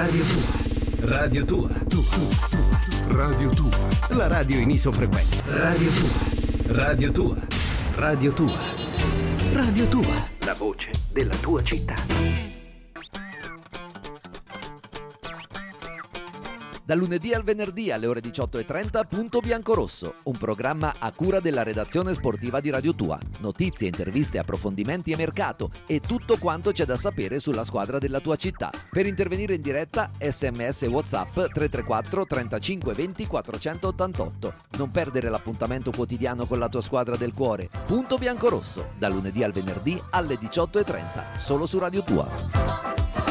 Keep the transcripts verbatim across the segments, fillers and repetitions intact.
Radio tua. Radio tua. Tu, tu, tu. Radio tua. La radio in isofrequenza. Radio tua. Radio tua. Radio tua. Radio tua. La voce della tua città. Dal lunedì al venerdì alle ore diciotto e trenta, Punto Biancorosso, un programma a cura della redazione sportiva di Radio Tua. Notizie, interviste, approfondimenti e mercato e tutto quanto c'è da sapere sulla squadra della tua città. Per intervenire in diretta, sms e WhatsApp tre tre quattro trentacinque venti quattrocentottantotto. Non perdere l'appuntamento quotidiano con la tua squadra del cuore. Punto Biancorosso, dal lunedì al venerdì alle diciotto e trenta, solo su Radio Tua.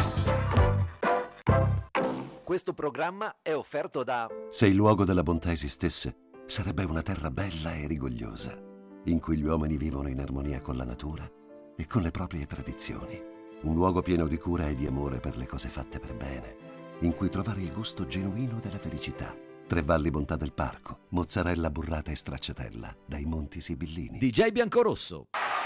Questo programma è offerto da... Se il luogo della bontà esistesse, sarebbe una terra bella e rigogliosa, in cui gli uomini vivono in armonia con la natura e con le proprie tradizioni. Un luogo pieno di cura e di amore per le cose fatte per bene, in cui trovare il gusto genuino della felicità. Tre Valli Bontà del Parco, mozzarella burrata e stracciatella, dai Monti Sibillini. D J Biancorosso.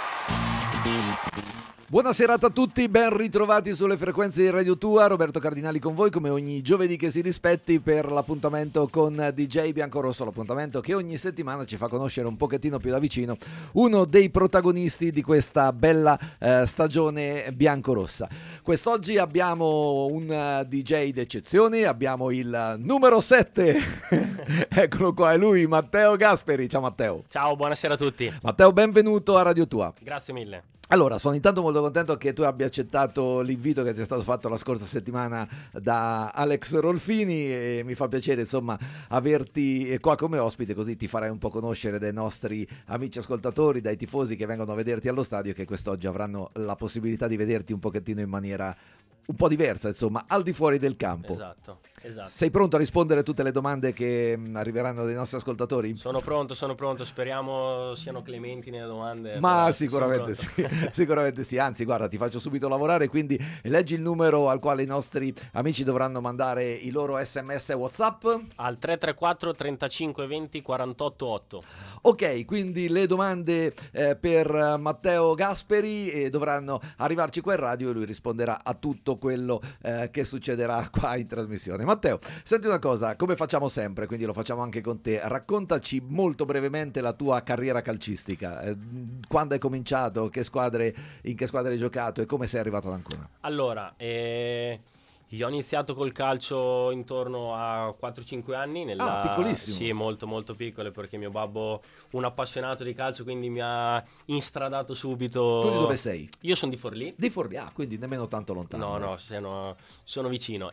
Buona serata a tutti, ben ritrovati sulle frequenze di Radio Tua. Roberto Cardinali con voi come ogni giovedì che si rispetti per l'appuntamento con D J Biancorosso, l'appuntamento che ogni settimana ci fa conoscere un pochettino più da vicino uno dei protagonisti di questa bella eh, stagione biancorossa. Quest'oggi abbiamo un uh, D J d'eccezione, abbiamo il numero sette, eccolo qua, è lui, Matteo Gasperi. Ciao Matteo. Ciao, buonasera a tutti. Matteo, benvenuto a Radio Tua. Grazie mille. Allora, sono intanto molto contento che tu abbia accettato l'invito che ti è stato fatto la scorsa settimana da Alex Rolfini e mi fa piacere insomma averti qua come ospite, così ti farai un po' conoscere dai nostri amici ascoltatori, dai tifosi che vengono a vederti allo stadio e che quest'oggi avranno la possibilità di vederti un pochettino in maniera un po' diversa, insomma, al di fuori del campo. Esatto, esatto. Sei pronto a rispondere a tutte le domande che arriveranno dai nostri ascoltatori? Sono pronto, sono pronto, speriamo siano clementi nelle domande. Ma sicuramente sì, sicuramente sì, anzi guarda, ti faccio subito lavorare, quindi leggi il numero al quale i nostri amici dovranno mandare i loro sms e WhatsApp. Al tre tre quattro trentacinque venti quarantotto otto. Ok, quindi le domande eh, per Matteo Gasperi e dovranno arrivarci qua in radio e lui risponderà a tutto quello eh, che succederà qua in trasmissione. Matteo, senti una cosa, come facciamo sempre, quindi lo facciamo anche con te, raccontaci molto brevemente la tua carriera calcistica, eh, quando hai cominciato, che squadre, in che squadre hai giocato e come sei arrivato ad Ancona. Allora, eh... io ho iniziato col calcio intorno a quattro cinque anni. Nella... Ah, piccolissimo. Sì, molto molto piccole, perché mio babbo, un appassionato di calcio, quindi mi ha instradato subito. Tu di dove sei? Io sono di Forlì. Di Forlì, ah, quindi nemmeno tanto lontano. No, no, sono, sono vicino.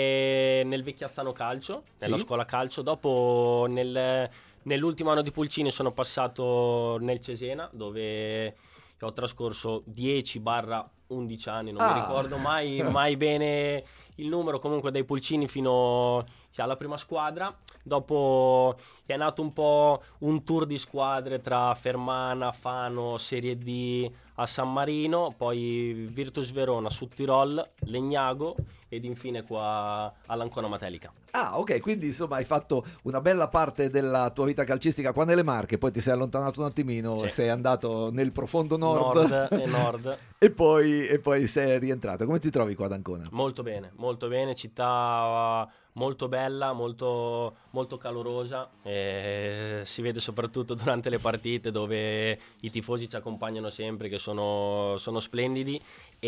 E nel Vecchiazzano Calcio, nella Sì? scuola calcio. Dopo nel, nell'ultimo anno di Pulcini sono passato nel Cesena, dove ho trascorso dieci undici anni, non Ah. mi ricordo mai, mai bene il numero, comunque dai Pulcini fino alla prima squadra. Dopo è nato un po' un tour di squadre tra Fermana, Fano, Serie D a San Marino, poi Virtus Verona, Sudtirol, Legnago ed infine qua all'Ancona Matelica. Ah, ok, quindi insomma hai fatto una bella parte della tua vita calcistica qua nelle Marche, poi ti sei allontanato un attimino, Sì. sei andato nel profondo nord, Nord e nord. e, poi, e poi sei rientrato. Come ti trovi qua ad Ancona? Molto bene, molto bene, città molto bella, molto, molto calorosa, e si vede soprattutto durante le partite dove i tifosi ci accompagnano sempre, che sono, sono splendidi,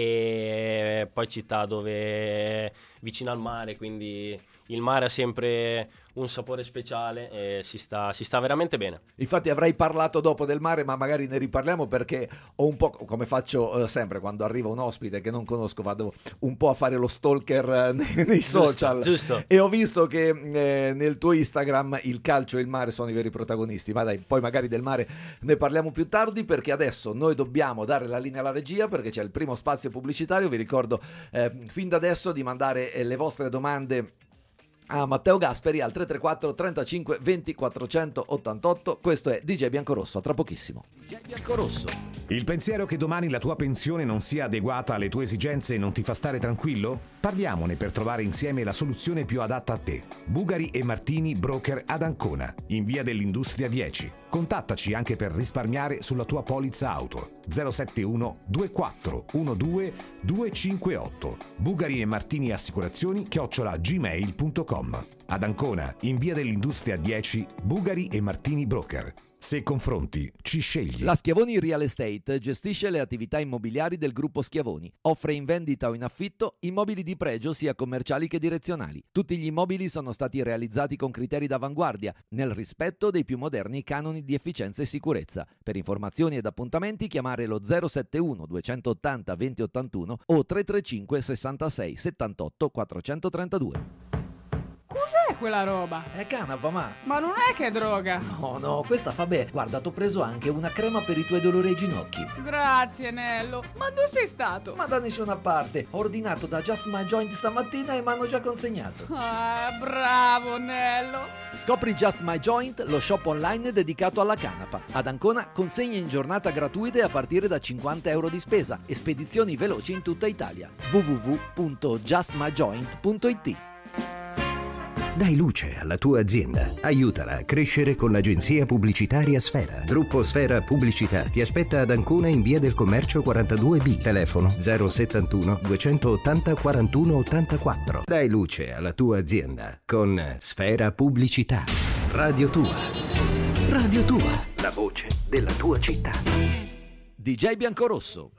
e poi città dove vicino al mare, quindi il mare ha sempre un sapore speciale e si sta, si sta veramente bene. Infatti avrei parlato dopo del mare, ma magari ne riparliamo perché ho un po', come faccio eh, sempre quando arriva un ospite che non conosco, vado un po' a fare lo stalker eh, nei, nei social. Giusto. E ho visto che eh, nel tuo Instagram il calcio e il mare sono i veri protagonisti, ma dai, poi magari del mare ne parliamo più tardi, perché adesso noi dobbiamo dare la linea alla regia perché c'è il primo spazio pubblicitario. Vi ricordo eh, fin da adesso di mandare eh, le vostre domande a Matteo Gasperi al tre tre quattro trentacinque venti quattrocentottantotto. Questo è D J Biancorosso, a tra pochissimo. D J Biancorosso. Il pensiero che domani la tua pensione non sia adeguata alle tue esigenze non ti fa stare tranquillo? Parliamone per trovare insieme la soluzione più adatta a te. Bugari e Martini Broker ad Ancona, in via dell'Industria dieci. Contattaci anche per risparmiare sulla tua polizza auto. zero sette uno due quattro uno due due cinque otto. Bugari e Martini Assicurazioni chiocciola gmail punto com. Ad Ancona, in via dell'Industria dieci, Bugari e Martini Broker. Se confronti, ci scegli. La Schiavoni Real Estate gestisce le attività immobiliari del gruppo Schiavoni. Offre in vendita o in affitto immobili di pregio sia commerciali che direzionali. Tutti gli immobili sono stati realizzati con criteri d'avanguardia, nel rispetto dei più moderni canoni di efficienza e sicurezza. Per informazioni ed appuntamenti chiamare lo zero sette uno due otto zero venti ottantuno o tre tre cinque sessantasei settantotto quattrocentotrentadue. Cos'è quella roba? È canapa, ma... Ma non è che è droga. No, no, questa fa bene. Guarda, t'ho preso anche una crema per i tuoi dolori ai ginocchi. Grazie, Nello. Ma dove sei stato? Ma da nessuna parte. Ho ordinato da Just My Joint stamattina e mi hanno già consegnato. Ah, bravo, Nello. Scopri Just My Joint, lo shop online dedicato alla canapa. Ad Ancona consegne in giornata gratuite a partire da cinquanta euro di spesa e spedizioni veloci in tutta Italia. w w w punto just my joint punto i t. Dai luce alla tua azienda. Aiutala a crescere con l'agenzia pubblicitaria Sfera. Gruppo Sfera Pubblicità ti aspetta ad Ancona in via del Commercio quarantadue B. Telefono zero settantuno duecentottanta quarantuno ottantaquattro. Dai luce alla tua azienda con Sfera Pubblicità. Radio Tua. Radio Tua. La voce della tua città. D J Biancorosso.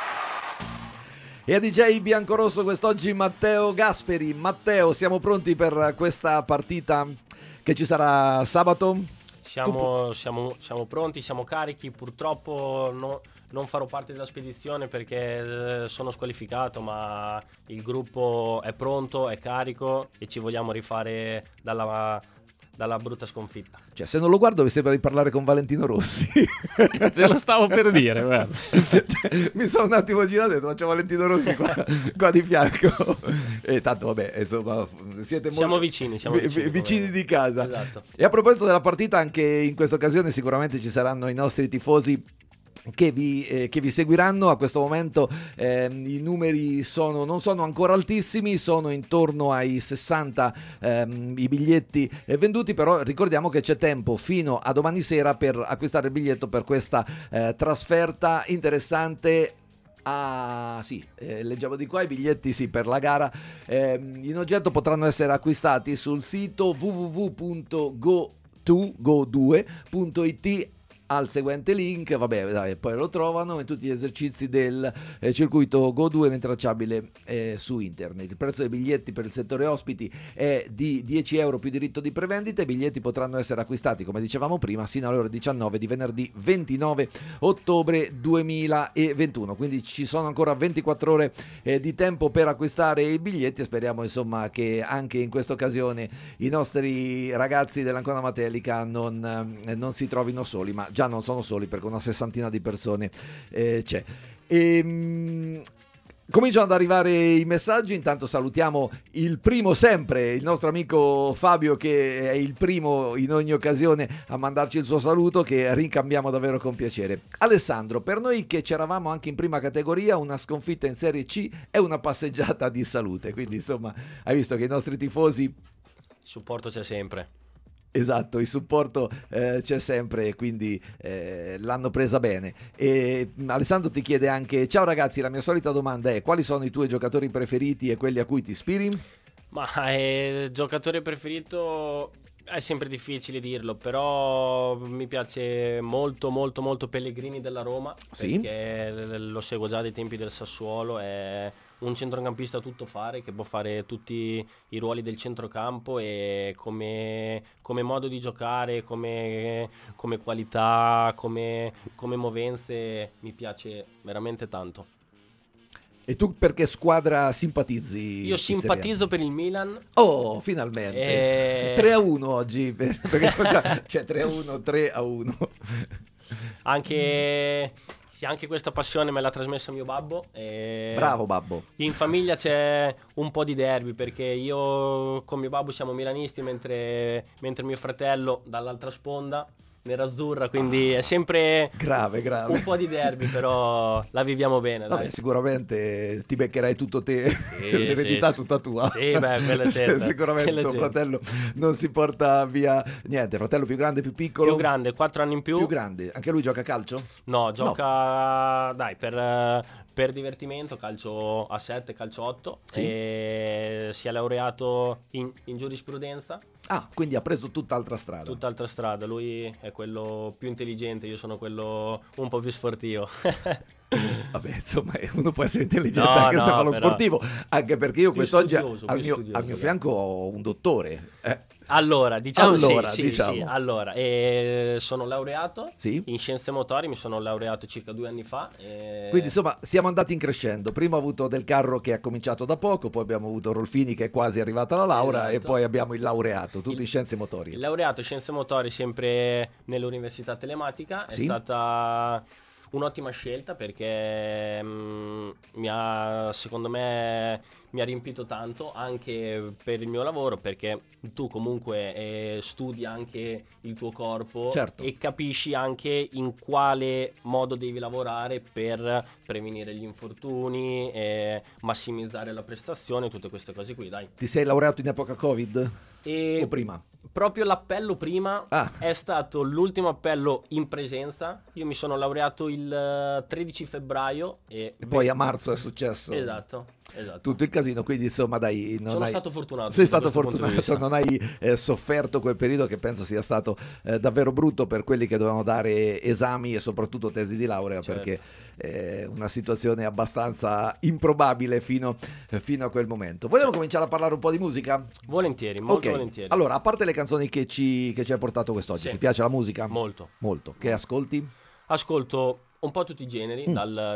E a D J Biancorosso quest'oggi Matteo Gasperi. Matteo, siamo pronti per questa partita che ci sarà sabato? Siamo, tu... siamo, siamo pronti, siamo carichi. Purtroppo no, non farò parte della spedizione perché sono squalificato, ma il gruppo è pronto, è carico e ci vogliamo rifare dalla... dalla brutta sconfitta. Cioè, se non lo guardo mi sembra di parlare con Valentino Rossi. Te lo stavo per dire, guarda. Cioè, mi sono un attimo girato e ho detto, faccio Valentino Rossi qua, qua di fianco. E tanto vabbè, insomma, siete molto siamo vicini, siamo vicini, vicini di casa. Esatto. E a proposito della partita, anche in questa occasione sicuramente ci saranno i nostri tifosi Che vi, eh, che vi seguiranno. A questo momento eh, i numeri sono, non sono ancora altissimi, sono intorno ai sessanta ehm, i biglietti eh, venduti, però ricordiamo che c'è tempo fino a domani sera per acquistare il biglietto per questa eh, trasferta interessante. Ah sì, eh, leggiamo di qua i biglietti sì, per la gara eh, in oggetto potranno essere acquistati sul sito w w w punto go due punto i t al seguente link. Vabbè, dai, poi lo trovano in tutti gli esercizi del eh, circuito Go due rintracciabile eh, su internet. Il prezzo dei biglietti per il settore ospiti è di dieci euro più diritto di prevendita. I biglietti potranno essere acquistati, come dicevamo prima, sino alle ore diciannove di venerdì ventinove ottobre duemilaventuno, quindi ci sono ancora ventiquattro ore eh, di tempo per acquistare i biglietti e speriamo insomma che anche in questa occasione i nostri ragazzi dell'Ancona Matelica non, eh, non si trovino soli, ma già non sono soli perché una sessantina di persone eh, c'è. E, mh, cominciano ad arrivare i messaggi. Intanto salutiamo il primo sempre, il nostro amico Fabio, che è il primo in ogni occasione a mandarci il suo saluto, che rincambiamo davvero con piacere. Alessandro, per noi che c'eravamo anche in prima categoria, una sconfitta in Serie C è una passeggiata di salute, quindi insomma hai visto che i nostri tifosi, il supporto c'è sempre. Esatto, il supporto eh, c'è sempre e quindi eh, l'hanno presa bene. E Alessandro ti chiede anche: ciao ragazzi, la mia solita domanda è: quali sono i tuoi giocatori preferiti e quelli a cui ti ispiri? Ma il giocatore preferito è sempre difficile dirlo, però mi piace molto molto molto Pellegrini della Roma, sì, perché lo seguo già dai tempi del Sassuolo. È un centrocampista a tutto fare, che può fare tutti i ruoli del centrocampo, e come, come modo di giocare, come, come qualità, come, come movenze mi piace veramente tanto. E tu per che squadra simpatizzi? Io simpatizzo per il Milan. Oh, finalmente. E... tre a uno oggi, perché cioè tre a uno, tre a uno. Anche Sì, anche questa passione me l'ha trasmessa mio babbo. E Bravo babbo. in famiglia c'è un po' di derby, perché io con mio babbo siamo milanisti, mentre, mentre mio fratello dall'altra sponda, nerazzurra, quindi è sempre Grave, grave. un po' di derby, però la viviamo bene, dai. Vabbè, sicuramente ti beccherai tutto te, Sì, l'eredità sì, tutta tua. sì, beh, quella è certa, Sicuramente quella è tuo certa. fratello non si porta via niente. Fratello più grande, più piccolo? Più grande, quattro anni in più. Più grande. Anche lui gioca a calcio? No, gioca dai per, eh, per divertimento, calcio a sette, calcio a otto. Sì. E si è laureato in, in giurisprudenza. Ah, quindi ha preso tutt'altra strada. Tutt'altra strada, lui è quello più intelligente, io sono quello un po' più sportivo. Vabbè, insomma, uno può essere intelligente No, anche no, se fa lo però- sportivo, anche perché io Più quest'oggi studioso, al più mio, studioso, al mio dai. fianco ho un dottore. Eh, Allora, diciamo, Allora, sì, sì, diciamo. sì, allora, eh, sono laureato Sì. in scienze motorie, mi sono laureato circa due anni fa. e- Quindi insomma siamo andati in crescendo. Prima ho avuto Del Carro che ha cominciato da poco, poi abbiamo avuto Rolfini che è quasi arrivata alla laurea Esatto. e poi abbiamo il laureato, tutto Il- in scienze motorie. Il laureato in scienze motorie sempre nell'università telematica, Sì. è stata un'ottima scelta perché mm, mi ha, secondo me, mi ha riempito tanto anche per il mio lavoro, perché tu comunque eh, studi anche il tuo corpo Certo. e capisci anche in quale modo devi lavorare per prevenire gli infortuni e massimizzare la prestazione, tutte queste cose qui, dai. Ti sei laureato in epoca Covid E o prima? proprio l'appello prima Ah. è stato l'ultimo appello in presenza. Io mi sono laureato il eh, tredici febbraio e, E poi a marzo è successo esatto, esatto. tutto il casino, quindi insomma dai, non Sono hai... stato fortunato. Sei sotto stato questo punto di fortunato, vista. non hai eh, sofferto quel periodo che penso sia stato eh, davvero brutto per quelli che dovevano dare esami e soprattutto tesi di laurea, Certo. perché è una situazione abbastanza improbabile fino, eh, fino a quel momento. Vogliamo cominciare a parlare un po' di musica? Volentieri, molto Ok. volentieri. Allora, a parte le canzoni che ci, che ci hai portato quest'oggi, Sì. ti piace la musica? Molto. Molto. Che ascolti? Ascolto un po' tutti i generi, Mm. dal-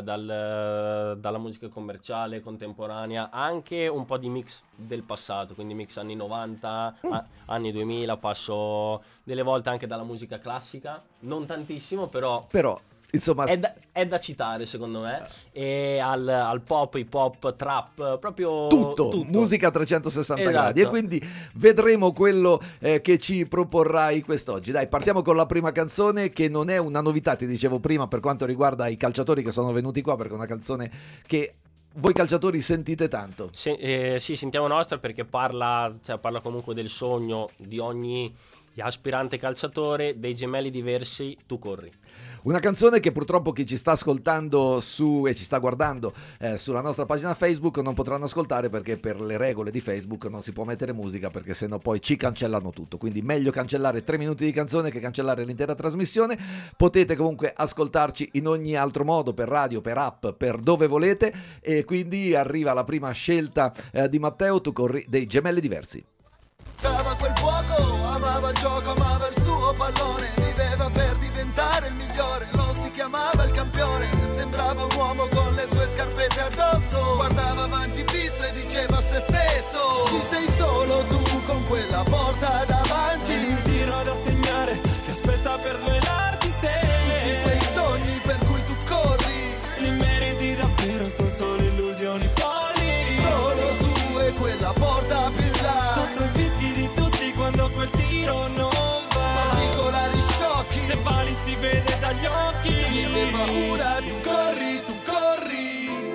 dal- dalla musica commerciale, contemporanea, anche un po' di mix del passato, quindi mix anni novanta, Mm. a- anni duemila, passo delle volte anche dalla musica classica, non tantissimo, però Però, insomma... è da, è da citare secondo me, e al, al pop, hip hop, trap, proprio Tutto, musica a trecentosessanta Esatto. gradi, e quindi vedremo quello eh, che ci proporrai quest'oggi. Dai, partiamo con la prima canzone, che non è una novità, ti dicevo prima, per quanto riguarda i calciatori che sono venuti qua, perché è una canzone che voi calciatori sentite tanto. Se- eh, sì, sentiamo nostra perché parla, cioè, parla comunque del sogno di ogni aspirante calciatore, dei gemelli diversi, tu corri. Una canzone che purtroppo chi ci sta ascoltando su e ci sta guardando eh, sulla nostra pagina Facebook non potranno ascoltare, perché per le regole di Facebook non si può mettere musica, perché sennò poi ci cancellano tutto. Quindi meglio cancellare tre minuti di canzone che cancellare l'intera trasmissione. Potete comunque ascoltarci in ogni altro modo, per radio, per app, per dove volete, e quindi arriva la prima scelta eh, di Matteo, tu corri, dei Gemelli Diversi. Amava quel fuoco, amava il gioco, amava il suo pallone, viveva per diventare il migliore, lo si chiamava il campione, sembrava un uomo con le sue scarpette addosso, guardava avanti fisso e diceva a se stesso: ci sei solo tu con quella porta davanti, un tiro da segnare che aspetta per svelarti se tutti quei sogni per cui tu corri, li meriti davvero, sono solo illusioni folli, solo tu e quella porta più in là, sotto i fischi di tutti quando quel tiro non va, particolari sciocchi, se vali si vede dagli occhi, niente paura, tu corri, tu corri,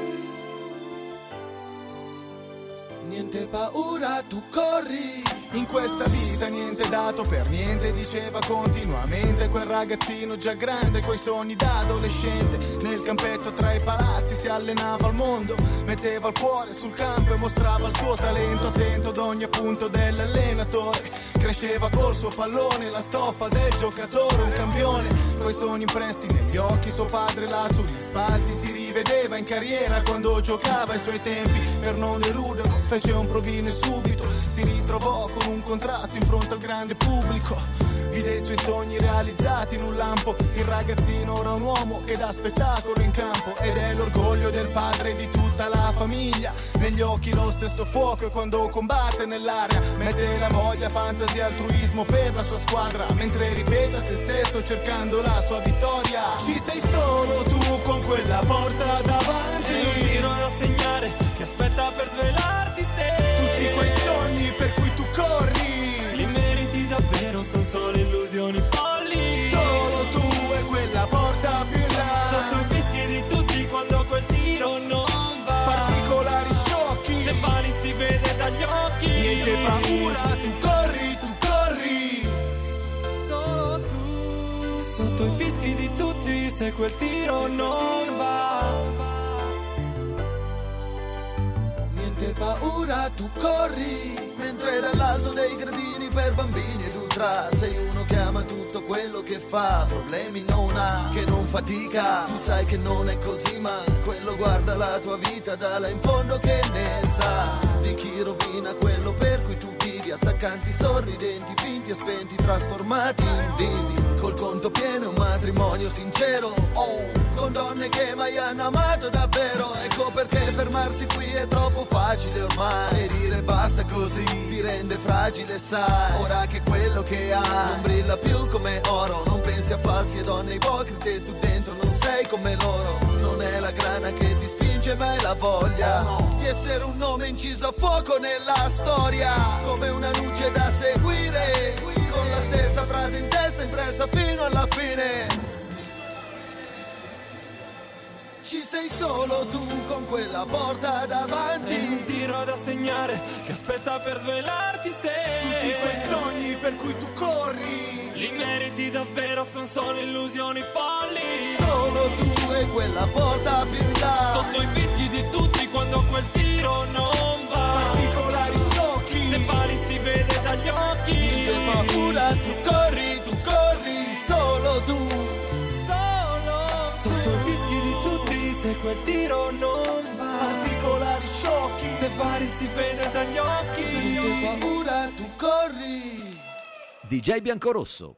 niente paura, tu corri. In questa vita niente è dato per niente, diceva continuamente quel ragazzino già grande coi sogni da adolescente. Nel campetto tra i palazzi si allenava al mondo, metteva il cuore sul campo e mostrava il suo talento, attento ad ogni appunto dell'allenatore. Cresceva col suo pallone, la stoffa del giocatore, un campione coi sogni impressi negli occhi. Suo padre là sugli spalti si rivedeva in carriera quando giocava ai suoi tempi. Per non deluderlo fece un provino e subito si ritrovava ritrovò con un contratto in fronte al grande pubblico. Vide i suoi sogni realizzati in un lampo. Il ragazzino ora è un uomo che dà spettacolo in campo ed è l'orgoglio del padre e di tutta la famiglia. Negli occhi lo stesso fuoco e quando combatte nell'area mette la voglia, fantasia, altruismo per la sua squadra, mentre ripete a se stesso cercando la sua vittoria. Ci sei solo tu con quella porta davanti e un tiro da segnare che aspetta per svelarti se tutti quei sogni per cui tu corri li meriti davvero, son solo illusioni folli. Solo tu e quella porta più in là, sotto i fischi di tutti quando quel tiro non va. Particolari sciocchi, se vali si vede dagli occhi. Niente paura, tu corri, tu corri. Solo tu, sotto i fischi di tutti, se quel tiro non va. Niente paura, tu corri. Mentre dall'alto dei gradini per bambini ed ultra sei uno che ama tutto quello che fa, problemi non ha, che non fatica. Tu sai che non è così, ma quello guarda la tua vita dalla in fondo che ne sa di chi rovina quello per cui tu vivi. Attaccanti sorridenti, finti e spenti, trasformati in vivi, col conto pieno, un matrimonio sincero, oh, con donne che mai hanno amato davvero. Ecco perché fermarsi qui è troppo facile ormai, e dire basta così ti rende fragile, sai. Ora che quello che ha non brilla più come oro, non pensi a falsi e donne ipocrite, tu dentro non sei come loro. Non è la grana che ti spinge ma è la voglia di essere un nome inciso a fuoco nella storia, come una luce da seguire, con la stessa frase in testa impressa fino alla fine. Ci sei solo tu con quella porta davanti e un tiro da segnare che aspetta per svelarti se tutti quei sogni per cui tu corri li meriti davvero, son solo illusioni folli. Solo tu e quella porta più in là, sotto i fischi di tutti quando quel tiro non va. Particolari sciocchi, se pari si vede dagli occhi. Niente paura, tu corri, tu corri, solo tu. Sotto i fischi di tutti, se quel tiro non va. Particolari sciocchi, se vari si vede dagli occhi. Niente paura, tu corri. D J Biancorosso.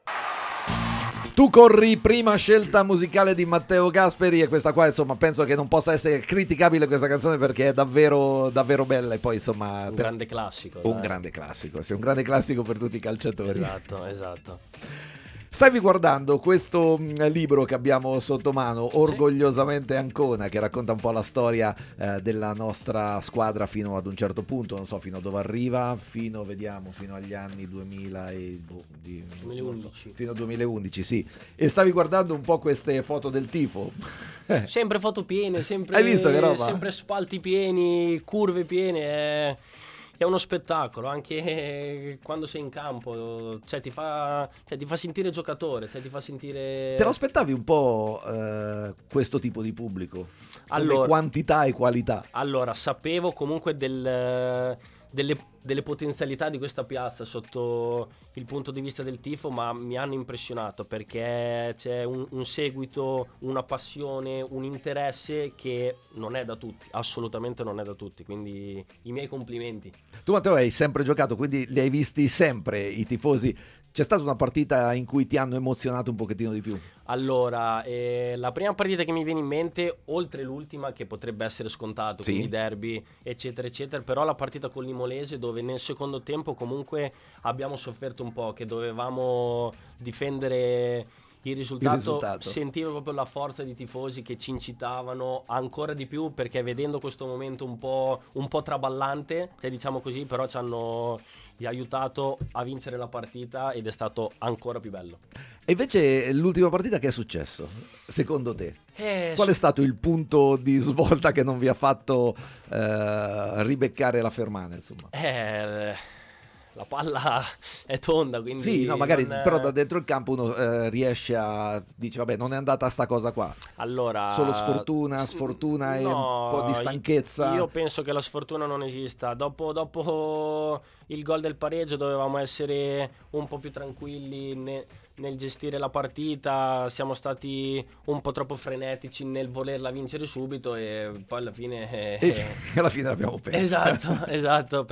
Tu corri, prima scelta musicale di Matteo Gasperi, e questa qua insomma penso che non possa essere criticabile questa canzone perché è davvero davvero bella, e poi insomma un te... grande classico. Un dai. grande classico, sì, un grande classico per tutti i calciatori. Esatto, esatto. Stavi guardando questo libro che abbiamo sotto mano, Orgogliosamente Ancona, che racconta un po' la storia eh, della nostra squadra fino ad un certo punto, non so fino a dove arriva, fino, vediamo, fino agli anni duemila e, boh, di, duemilaundici. Fino al duemilaundici, sì. E stavi guardando un po' queste foto del tifo. Sempre foto piene, sempre, Hai visto che roba? Sempre spalti pieni, curve piene, è... È uno spettacolo, anche quando sei in campo, cioè ti fa, cioè, ti fa sentire giocatore, cioè ti fa sentire... Te lo aspettavi un po' eh, questo tipo di pubblico? Allora, come quantità e qualità? Allora, sapevo comunque del, delle, delle potenzialità di questa piazza sotto il punto di vista del tifo, ma mi hanno impressionato perché c'è un, un seguito, una passione, un interesse che non è da tutti, assolutamente non è da tutti, quindi i miei complimenti. Tu Matteo hai sempre giocato, quindi li hai visti sempre i tifosi. C'è stata una partita in cui ti hanno emozionato un pochettino di più? Allora, eh, la prima partita che mi viene in mente, oltre l'ultima che potrebbe essere scontato, sì, quindi derby eccetera eccetera, però la partita con l'Imolese, dove nel secondo tempo comunque abbiamo sofferto un po', che dovevamo difendere il risultato, il risultato. Sentivo proprio la forza di tifosi che ci incitavano ancora di più, perché vedendo questo momento un po', un po' traballante, cioè diciamo così, però ci hanno aiutato a vincere la partita ed è stato ancora più bello. E invece l'ultima partita che è successo, secondo te? Eh, Qual è su- stato il punto di svolta che non vi ha fatto eh, ribeccare la Fermana, insomma? Eh, la palla è tonda, quindi Sì, no, magari non- però da dentro il campo uno eh, riesce a dice vabbè, non è andata sta cosa qua. Allora, Solo sfortuna, sfortuna e no, un po' di stanchezza. Io penso che la sfortuna non esista. Dopo, dopo il gol del pareggio dovevamo essere un po' più tranquilli ne, nel gestire la partita, siamo stati un po' troppo frenetici nel volerla vincere subito e poi alla fine eh, e alla fine l'abbiamo persa. Esatto, esatto,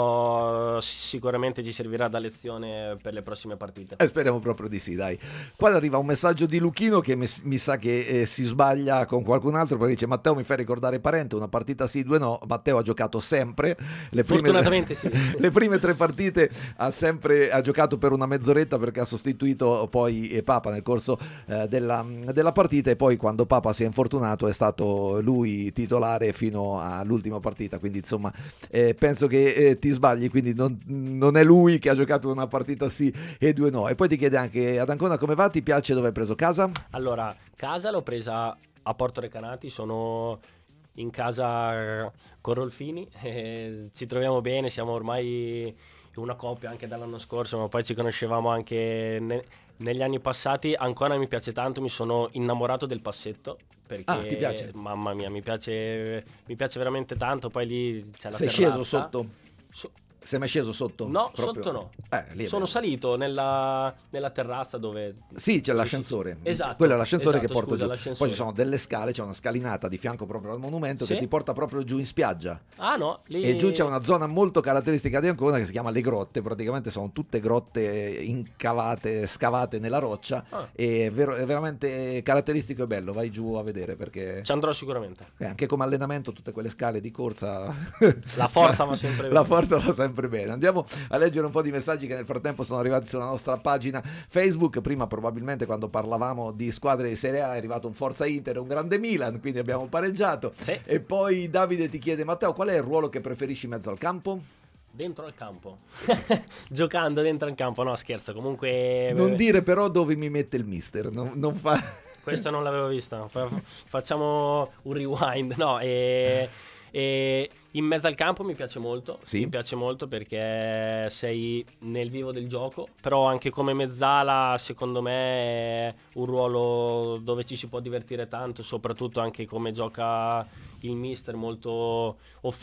però sicuramente ci servirà da lezione per le prossime partite. E speriamo proprio di sì, dai. Qua arriva un messaggio di Luchino che mi, mi sa che eh, si sbaglia con qualcun altro, perché dice: Matteo mi fai ricordare Parente, una partita sì, due no. Matteo ha giocato sempre le prime, fortunatamente sì. le prime tre partite ha sempre ha giocato per una mezz'oretta, perché ha sostituito poi eh, Papa nel corso eh, della, della partita, e poi quando Papa si è infortunato è stato lui titolare fino all'ultima partita, quindi insomma eh, penso che eh, ti sbagli, quindi non, non è lui che ha giocato una partita sì e due no. E poi ti chiede anche: ad Ancona come va? Ti piace dove hai preso casa? Allora, casa l'ho presa a Porto Recanati, sono in casa con Rolfini, eh, ci troviamo bene, siamo ormai una coppia anche dall'anno scorso, ma poi ci conoscevamo anche ne- negli anni passati. Ancona mi piace tanto, mi sono innamorato del Passetto, perché ah, ti piace? Mamma mia, mi piace mi piace veramente tanto. Poi lì c'è la Sei terrazza. sceso sotto? So- Sei mai sceso sotto? No, proprio? sotto no. Eh, lì sono bello. salito nella, nella terrazza dove... Sì, c'è l'ascensore. Esatto. Quello è l'ascensore esatto, che porta scusa, giù. l'ascensore. Poi ci sono delle scale, c'è una scalinata di fianco proprio al monumento, Sì? che ti porta proprio giù in spiaggia. Ah no, lì... E giù c'è una zona molto caratteristica di Ancona che si chiama Le Grotte. Praticamente sono tutte grotte incavate, scavate nella roccia. Ah. E è, vero- è veramente caratteristico e bello. Vai giù a vedere, perché Ci andrò sicuramente. eh, anche come allenamento tutte quelle scale di corsa La forza va sempre bene. La forza va sempre bene. Andiamo a leggere un po' di messaggi che nel frattempo sono arrivati sulla nostra pagina Facebook. Prima probabilmente quando parlavamo di squadre di Serie A è arrivato un Forza Inter e un grande Milan, quindi abbiamo pareggiato. Sì. E poi Davide ti chiede: Matteo, qual è il ruolo che preferisci in mezzo al campo? Dentro al campo. Giocando dentro al campo, no scherzo, comunque... Non dire però dove mi mette il mister, non, non fa... Questa non l'avevo vista. Fa- facciamo un rewind. No, e, e in mezzo al campo mi piace molto. Sì. Mi piace molto perché sei nel vivo del gioco. Però anche come mezzala, secondo me, è un ruolo dove ci si può divertire tanto. Soprattutto anche come gioca il mister, molto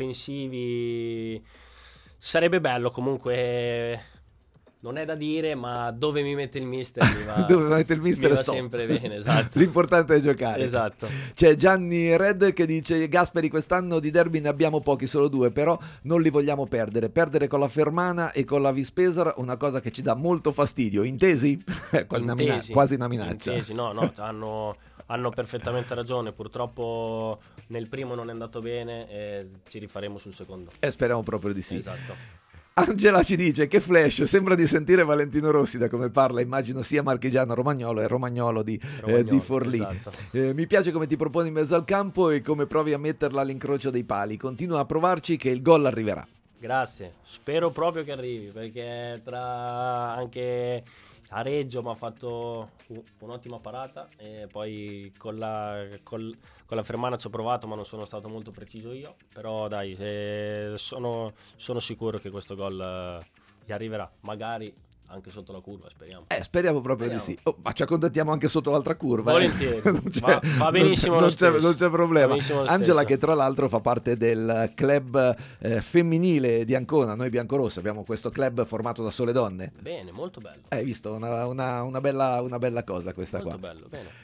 offensivi. Sarebbe bello comunque. Non è da dire, ma dove mi mette il mister mi va, dove mi mette il mister mi va sto. sempre bene, esatto. L'importante è giocare. Esatto. C'è Gianni Red che dice: Gasperi, quest'anno di derby ne abbiamo pochi, solo due, però non li vogliamo perdere. Perdere con la Fermana e con la Vispesar, una cosa che ci dà molto fastidio. Intesi? Eh, quasi, una mina- Intesi. quasi una minaccia. Intesi, no, no, hanno, hanno perfettamente ragione. Purtroppo nel primo non è andato bene e ci rifaremo sul secondo. E speriamo proprio di sì. Esatto. Angela ci dice: che flash, sembra di sentire Valentino Rossi da come parla, immagino sia marchigiano romagnolo e romagnolo di, Romagnolo, eh, di Forlì. esatto. Eh, mi piace come ti proponi in mezzo al campo e come provi a metterla all'incrocio dei pali. Continua a provarci che il gol arriverà. Grazie, spero proprio che arrivi, perché tra anche a Reggio mi ha fatto un- un'ottima parata e poi con la, col- con la Fermana ci ho provato, ma non sono stato molto preciso io. Però dai, se sono, sono sicuro che questo gol eh, gli arriverà, magari anche sotto la curva, speriamo. Eh, speriamo proprio Speriamo. di sì. Oh, ma ci accontentiamo anche sotto l'altra curva. eh. Volentieri. Non c'è- Va- va benissimo non lo c'è, stesso. non c'è Va problema. benissimo lo Angela, stesso. che tra l'altro fa parte del club eh, femminile di Ancona, noi biancorossi abbiamo questo club formato da sole donne. Bene, molto bello. Hai visto? Una, una- una bella, una bella cosa questa Molto qua. bello, bene.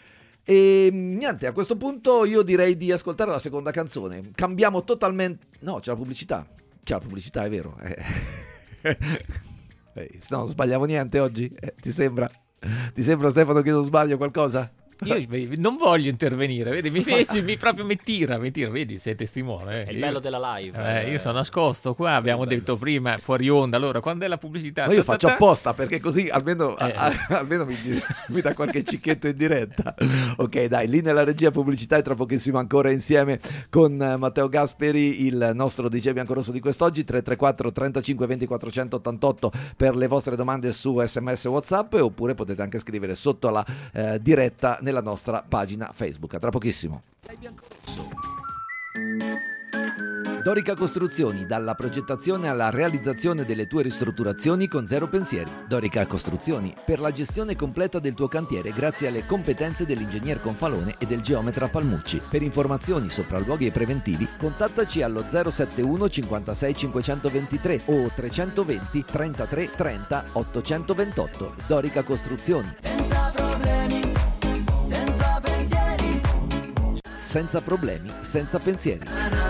E niente, a questo punto io direi di ascoltare la seconda canzone. Cambiamo totalmente. No, c'è la pubblicità. C'è la pubblicità, è vero. Eh. Eh, no, non sbagliamo niente oggi. Eh, ti sembra? Ti sembra, Stefano, che non sbaglio qualcosa? Io non voglio intervenire, vedi, mi, fece, mi proprio mi tira, mi tira, vedi, sei testimone. Eh. È il Io- bello della live. Eh, eh. io sono nascosto qua, abbiamo detto prima fuori onda, allora quando è la pubblicità? Ma io Ta, ta, faccio ta. apposta perché così almeno, Eh. a- a- almeno mi, mi dà qualche cicchetto in diretta. Ok, dai, lì nella regia pubblicità e tra pochissimo ancora insieme con eh, Matteo Gasperi, il nostro D J biancorosso di quest'oggi. Tre tre quattro trentacinque venti quattrocentottantotto per le vostre domande su sms WhatsApp, oppure potete anche scrivere sotto la eh, diretta nella nostra pagina Facebook. A tra pochissimo. Dorica Costruzioni, dalla progettazione alla realizzazione delle tue ristrutturazioni con zero pensieri. Dorica Costruzioni, per la gestione completa del tuo cantiere grazie alle competenze dell'ingegner Confalone e del geometra Palmucci. Per informazioni, sopralluoghi e preventivi, contattaci allo zero sette uno cinquantasei cinquecentoventitré o trecentoventi trentatré trenta ottocentoventotto. Dorica Costruzioni. Senza problemi, senza pensieri. Senza problemi, senza pensieri.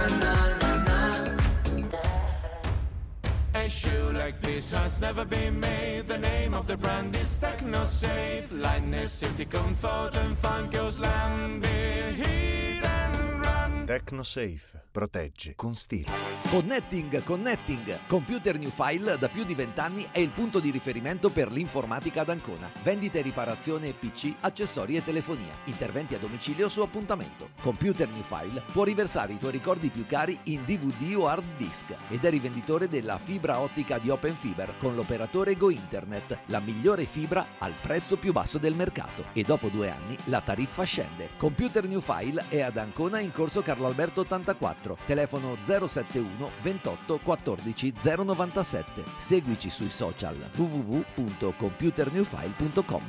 A shoe like this has never been made. The name of the brand is TechnoSafe. Lightness, safety, comfort and fun goes land. Hit and run. TechnoSafe. Protegge con stile. Connecting, Connecting. Computer New File da più di vent'anni è il punto di riferimento per l'informatica ad Ancona. Vendita e riparazione P C, accessori e telefonia. Interventi a domicilio su appuntamento. Computer New File può riversare i tuoi ricordi più cari in D V D o hard disk ed è rivenditore della fibra ottica di Open Fiber con l'operatore Go Internet, la migliore fibra al prezzo più basso del mercato. E dopo due anni la tariffa scende. Computer New File è ad Ancona in corso Carlo Alberto ottantaquattro. Telefono zero sette uno ventotto quattordici zero novantasette. Seguici sui social w w w punto computer new file punto com.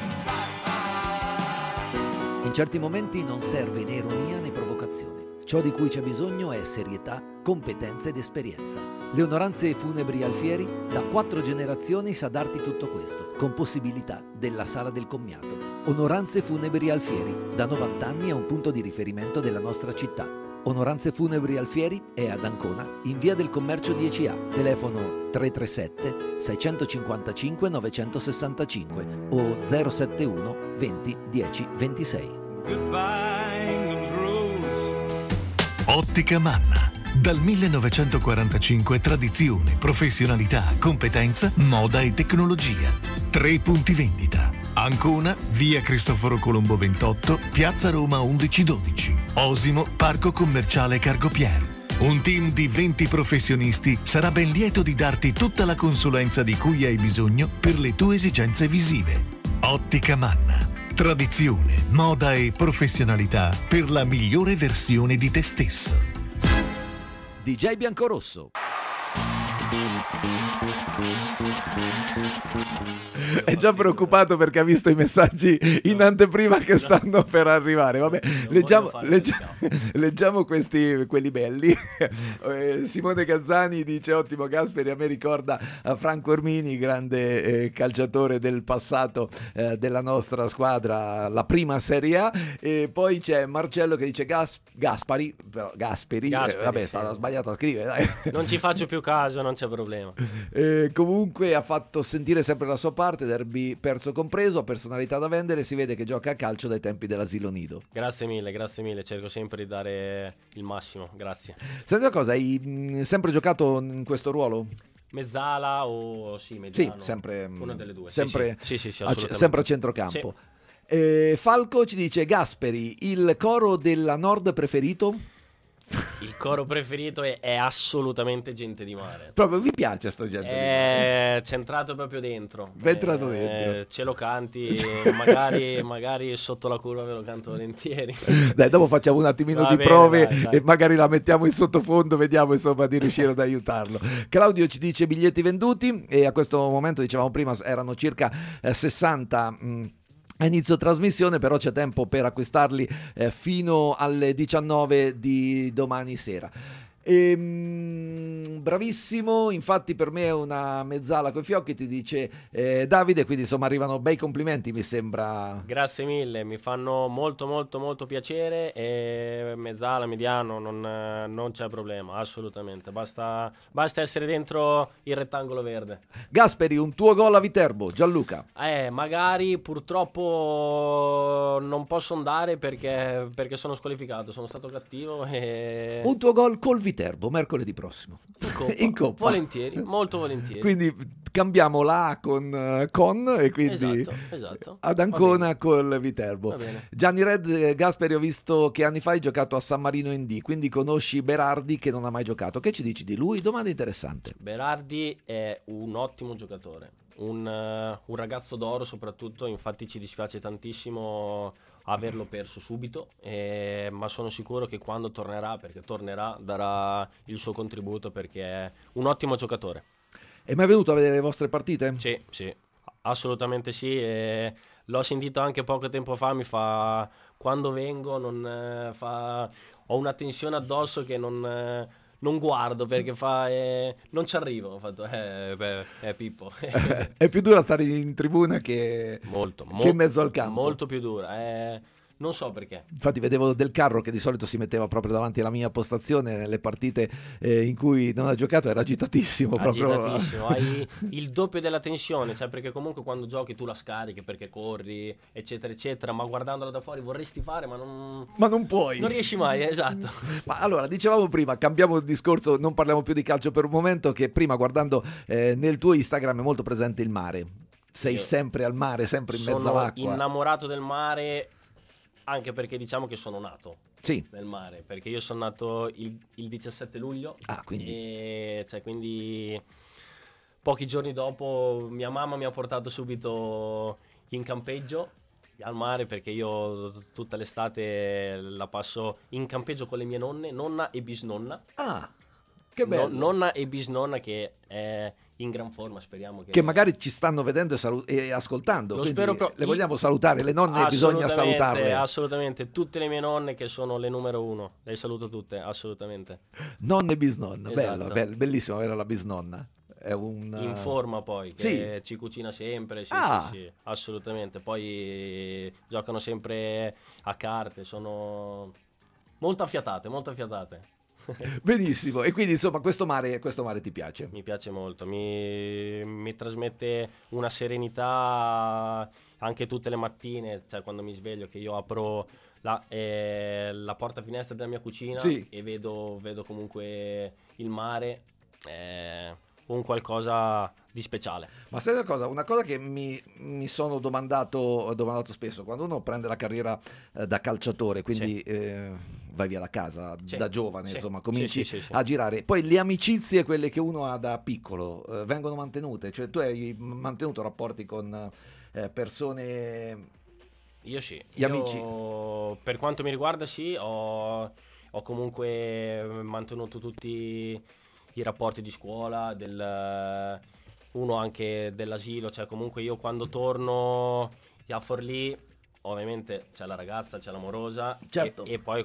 In certi momenti non serve né ironia né provocazione. Ciò di cui c'è bisogno è serietà, competenza ed esperienza. Le Onoranze Funebri Alfieri da quattro generazioni sa darti tutto questo, con possibilità della sala del commiato. Onoranze Funebri Alfieri, da novanta anni è un punto di riferimento della nostra città. Onoranze Funebri Alfieri è ad Ancona, in via del Commercio dieci A, telefono tre tre sette sei cinquantacinque novecentosessantacinque o zero sette uno venti dieci ventisei. Ottica Manna. Dal millenovecentoquarantacinque tradizione, professionalità, competenza, moda e tecnologia. Tre punti vendita. Ancona, via Cristoforo Colombo ventotto, piazza Roma undici dodici. Osimo, parco commerciale Cargopier. Un team di venti professionisti sarà ben lieto di darti tutta la consulenza di cui hai bisogno per le tue esigenze visive. Ottica Manna. Tradizione, moda e professionalità per la migliore versione di te stesso. D J Biancorosso. È già preoccupato perché ha visto i messaggi in anteprima che stanno per arrivare. Vabbè, leggiamo, leggiamo, leggiamo questi, quelli belli. Eh, Simone Gazzani dice: ottimo Gasperi, a me ricorda a Franco Ermini, grande eh, calciatore del passato eh, della nostra squadra, la prima Serie A. E poi c'è Marcello che dice Gas, Gaspari, però Gasperi, Gasperi eh, vabbè, sì. stava sbagliato a scrivere, dai. Non ci faccio più caso, non c'è problema. Eh, comunque ha fatto sentire sempre la sua parte, derby perso compreso, ha personalità da vendere, si vede che gioca a calcio dai tempi dell'asilo nido. Grazie mille, grazie mille, cerco sempre di dare il massimo, grazie. Senti una cosa, hai mh, sempre giocato in questo ruolo? Mezzala o sì, mediano? Sì, sempre, una delle due. Sempre, sì, sì, sì, sì, a, sempre a centrocampo. Sì. Eh, Falco ci dice: Gasperi, il coro della Nord preferito? Il coro preferito è, è assolutamente Gente di Mare. Proprio vi piace sto Gente è di Mare? È centrato proprio dentro. È entrato eh, dentro. Ce lo canti, magari, magari sotto la curva ve lo canto volentieri. Dai, dopo facciamo un attimino Va di bene, prove dai, dai. e magari la mettiamo in sottofondo, vediamo insomma di riuscire ad aiutarlo. Claudio ci dice biglietti venduti e a questo momento, dicevamo prima, erano circa eh, sessanta mh, a inizio trasmissione, però c'è tempo per acquistarli eh, fino alle diciannove di domani sera. Ehm, bravissimo, infatti per me è una mezzala coi fiocchi, ti dice eh, Davide, quindi insomma arrivano bei complimenti, mi sembra. Grazie mille, mi fanno molto molto molto piacere e mezzala, mediano, non, non c'è problema, assolutamente, basta, basta essere dentro il rettangolo verde. Gasperi, un tuo gol a Viterbo, Gianluca. Eh, magari purtroppo non posso andare perché, perché sono squalificato, sono stato cattivo e... Un tuo gol col Viterbo mercoledì prossimo in coppa, in coppa. Volentieri, molto volentieri. Quindi cambiamo la A con, uh, con e quindi esatto, esatto. ad Ancona col Viterbo. Gianni Red, Gasperi, ho visto che anni fa hai giocato a San Marino in D, quindi conosci Berardi che non ha mai giocato. Che ci dici di lui? Domanda interessante. Berardi è un ottimo giocatore, un, uh, un ragazzo d'oro soprattutto, infatti ci dispiace tantissimo averlo perso subito, eh, ma sono sicuro che quando tornerà, perché tornerà, darà il suo contributo, perché è un ottimo giocatore. È mai venuto a vedere le vostre partite? Sì, sì, assolutamente sì. E l'ho sentito anche poco tempo fa, mi fa, quando vengo non eh, fa, ho una tensione addosso che non, eh, non guardo, perché fa, eh, non ci arrivo. Ho fatto, eh, beh, è Pippo. È più dura stare in tribuna che, molto, che mo- in mezzo al campo. Molto più dura. Eh, non so perché. Infatti vedevo Del Carro che di solito si metteva proprio davanti alla mia postazione nelle partite eh, in cui non ha giocato, era agitatissimo. Agitatissimo, proprio. hai il doppio della tensione, cioè perché comunque quando giochi tu la scarichi perché corri, eccetera, eccetera, ma guardandola da fuori vorresti fare, ma non, ma non puoi. Non riesci mai, esatto. Ma allora, dicevamo prima, cambiamo il discorso, non parliamo più di calcio per un momento, che prima guardando eh, nel tuo Instagram è molto presente il mare. Sei Io sempre al mare, sempre in mezzo sono all'acqua. innamorato del mare, anche perché diciamo che sono nato sì. nel mare, perché io sono nato il, il diciassette luglio, ah, quindi. E cioè, quindi pochi giorni dopo mia mamma mi ha portato subito in campeggio al mare, perché io tutta l'estate la passo in campeggio con le mie nonne, nonna e bisnonna. Ah, che bello. No, nonna e bisnonna che è in gran forma, speriamo che... Che magari ci stanno vedendo e, salu- e ascoltando. Lo spero pro- le vogliamo salutare, le nonne bisogna salutarle. Assolutamente, tutte le mie nonne che sono le numero uno, le saluto tutte, assolutamente. Nonne e bisnonna, Esatto. bello, bello, bellissimo avere la bisnonna. È un... In forma poi, che sì. ci cucina sempre, sì, ah. sì, sì, assolutamente. Poi giocano sempre a carte, sono molto affiatate, molto affiatate. Benissimo, e quindi insomma questo mare, questo mare ti piace? Mi piace molto, mi, mi trasmette una serenità anche tutte le mattine, cioè quando mi sveglio che io apro la, eh, la porta finestra della mia cucina sì. e vedo, vedo comunque il mare, eh, un qualcosa di speciale. Ma sai una cosa, una cosa che mi, mi sono domandato, domandato spesso, quando uno prende la carriera eh, da calciatore, quindi sì. eh, vai via da casa sì. da giovane, sì. insomma, cominci sì, sì, sì, sì. a girare, poi le amicizie, quelle che uno ha da piccolo, eh, vengono mantenute, cioè tu hai mantenuto rapporti con eh, persone... Io sì, gli io, amici. Per quanto mi riguarda sì, ho, ho comunque mantenuto tutti i rapporti di scuola, del, uno anche dell'asilo, cioè comunque io quando torno a Forlì ovviamente c'è la ragazza, c'è l'amorosa, certo. e, e poi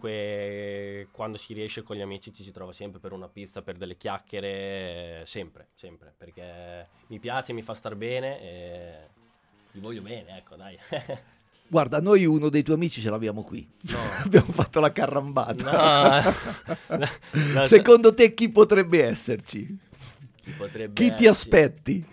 comunque quando si riesce con gli amici ci si trova sempre per una pizza, per delle chiacchiere, sempre, sempre, perché mi piace, mi fa star bene e gli voglio bene, ecco dai. Guarda, noi uno dei tuoi amici ce l'abbiamo qui. No. Abbiamo fatto la carrambata. No. No, secondo te chi potrebbe esserci? Chi, potrebbe chi esserci? ti aspetti?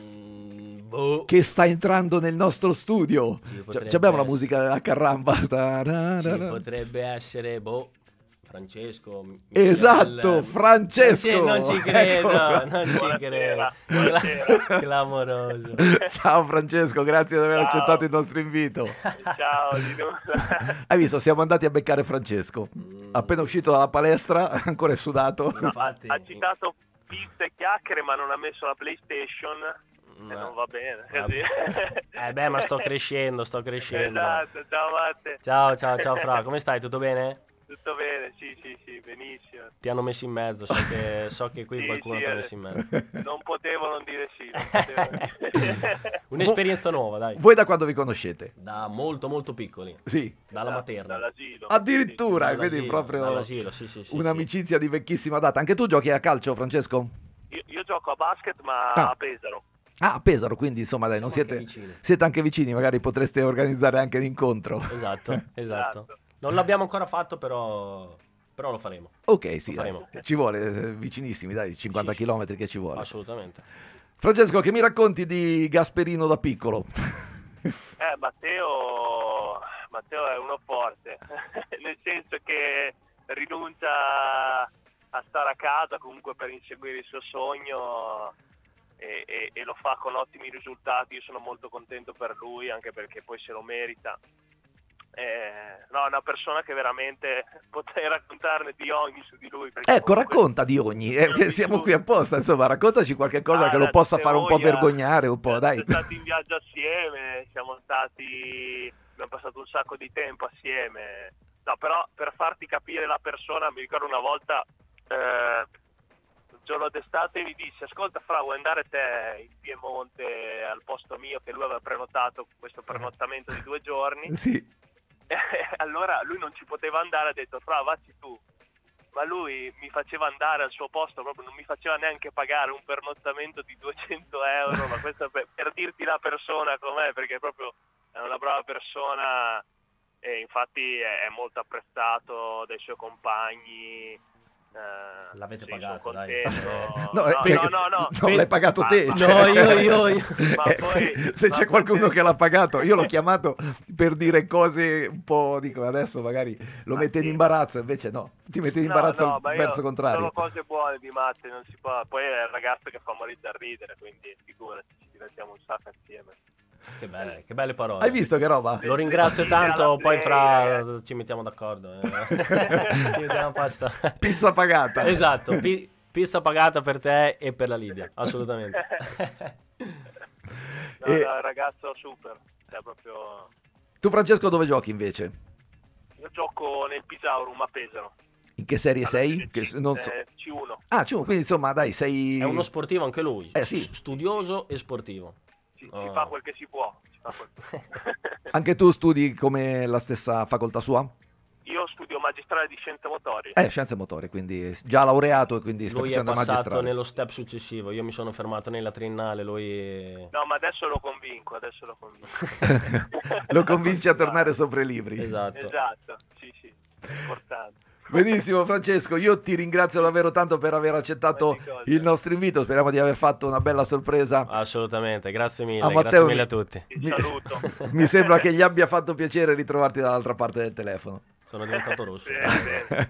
Mm, boh. Che sta entrando nel nostro studio. Cioè, abbiamo la musica della carrambata. Ci potrebbe essere, boh, Francesco. Esatto, Michel, Francesco. Non ci credo, ecco. non ci Buonasera. credo. Buonasera. Clamoroso. Ciao Francesco, grazie di aver Ciao. accettato il nostro invito. Ciao, di nulla. Hai visto, siamo andati a beccare Francesco. Appena uscito dalla palestra, ancora è sudato. Infatti, ha citato pizza e chiacchiere, ma non ha messo la PlayStation. E non va bene così. Eh beh, ma sto crescendo, sto crescendo. Esatto, ciao Matte. Ciao, ciao, ciao Fra, come stai? Tutto bene? Tutto bene, sì, sì, sì, benissimo. Ti hanno messo in mezzo, so che, so che qui Sì, qualcuno sì, ti ha eh. messo in mezzo. Non potevo non dire sì. Non potevo dire. Un'esperienza nuova, dai. Voi da quando vi conoscete? Da molto molto piccoli. Sì. Dalla materna. Dall'asilo. Addirittura, Sì, sì. quindi Dall'asilo, proprio dall'asilo, sì, sì, sì, un'amicizia di vecchissima data. Anche tu giochi a calcio, Francesco? Io, io gioco a basket, ma Ah. a Pesaro. Ah, a Pesaro, quindi insomma dai, non Siamo siete, anche vicini. siete anche vicini, magari potreste organizzare anche l'incontro. Esatto, esatto. Non l'abbiamo ancora fatto, però, però lo faremo. Ok, sì, Lo dai, faremo. ci vuole, eh, vicinissimi, dai, cinquanta Sì, sì. chilometri che ci vuole. Assolutamente. Francesco, che mi racconti di Gasperino da piccolo? Eh, Matteo, Matteo è uno forte, nel senso che rinuncia a stare a casa comunque per inseguire il suo sogno e, e, e lo fa con ottimi risultati. Io sono molto contento per lui, anche perché poi se lo merita. Eh, no, è una persona che veramente potrei raccontarne di ogni su di lui. Ecco, racconta di ogni, eh, che siamo qui apposta, insomma, raccontaci qualche cosa Ah, che lo possa se fare un po' voglia. vergognare, un po', dai. Siamo stati in viaggio assieme, siamo stati abbiamo passato un sacco di tempo assieme. No, però per farti capire la persona, mi ricordo una volta, eh, un giorno d'estate mi disse: ascolta Fra, vuoi andare te in Piemonte al posto mio, che lui aveva prenotato questo pernottamento di due giorni? Sì. E allora lui non ci poteva andare, ha detto: Fra, vacci tu. Ma lui mi faceva andare al suo posto, proprio non mi faceva neanche pagare un pernottamento di duecento euro, ma questo per, per dirti la persona com'è, perché proprio è una brava persona. E infatti è, è molto apprezzato dai suoi compagni. Eh, L'avete sì, pagato, sono dai. no, No, no, eh, no, no, no. non l'hai pagato Ma- te. ma- cioè. No, io, io, io. Ma Eh, poi- se ma c'è poi- qualcuno che l'ha pagato, io l'ho chiamato per dire cose un po', dico adesso magari lo mette in imbarazzo, invece no, ti mette in No, imbarazzo no, il ma io- verso contrario. Sono cose buone di Matte, non si può. Poi è il ragazzo che fa morire da ridere, quindi figurati, ci divertiamo un sacco assieme. Che belle, che belle parole. Hai visto che roba? Lo ringrazio Sì, tanto, alla poi play, fra ragazzi. ci mettiamo d'accordo. eh. Ci mettiamo pasta. Pizza pagata. Esatto, pi- pizza pagata per te e per la Lidia, assolutamente. No, E- no, ragazzo super, cioè proprio. Tu Francesco dove giochi invece? Io gioco nel Pisaurum a Pesaro. In che serie sei? Che s- non so. Eh, C uno. Ah, cioè, quindi insomma dai, sei... È uno sportivo anche lui, Eh, sì. s- studioso e sportivo. Si, Oh. si fa quel che si può. Si fa quel- Anche tu studi come la stessa facoltà sua? Io studio magistrale di scienze motorie. Eh, scienze motorie, quindi già laureato e quindi sta Lui è facendo il passato magistrale. nello step successivo, io mi sono fermato nella triennale, lui... No, ma adesso lo convinco, adesso lo convinco. Lo convince a tornare sopra i libri. Esatto. Esatto, sì, sì, importante. Benissimo Francesco, io ti ringrazio davvero tanto per aver accettato il nostro invito, speriamo di aver fatto una bella sorpresa. Assolutamente, grazie mille, A grazie Matteo mille mi- a tutti. Ti saluto. Mi sembra che gli abbia fatto piacere ritrovarti dall'altra parte del telefono. Sono diventato rosso. Bene, bene.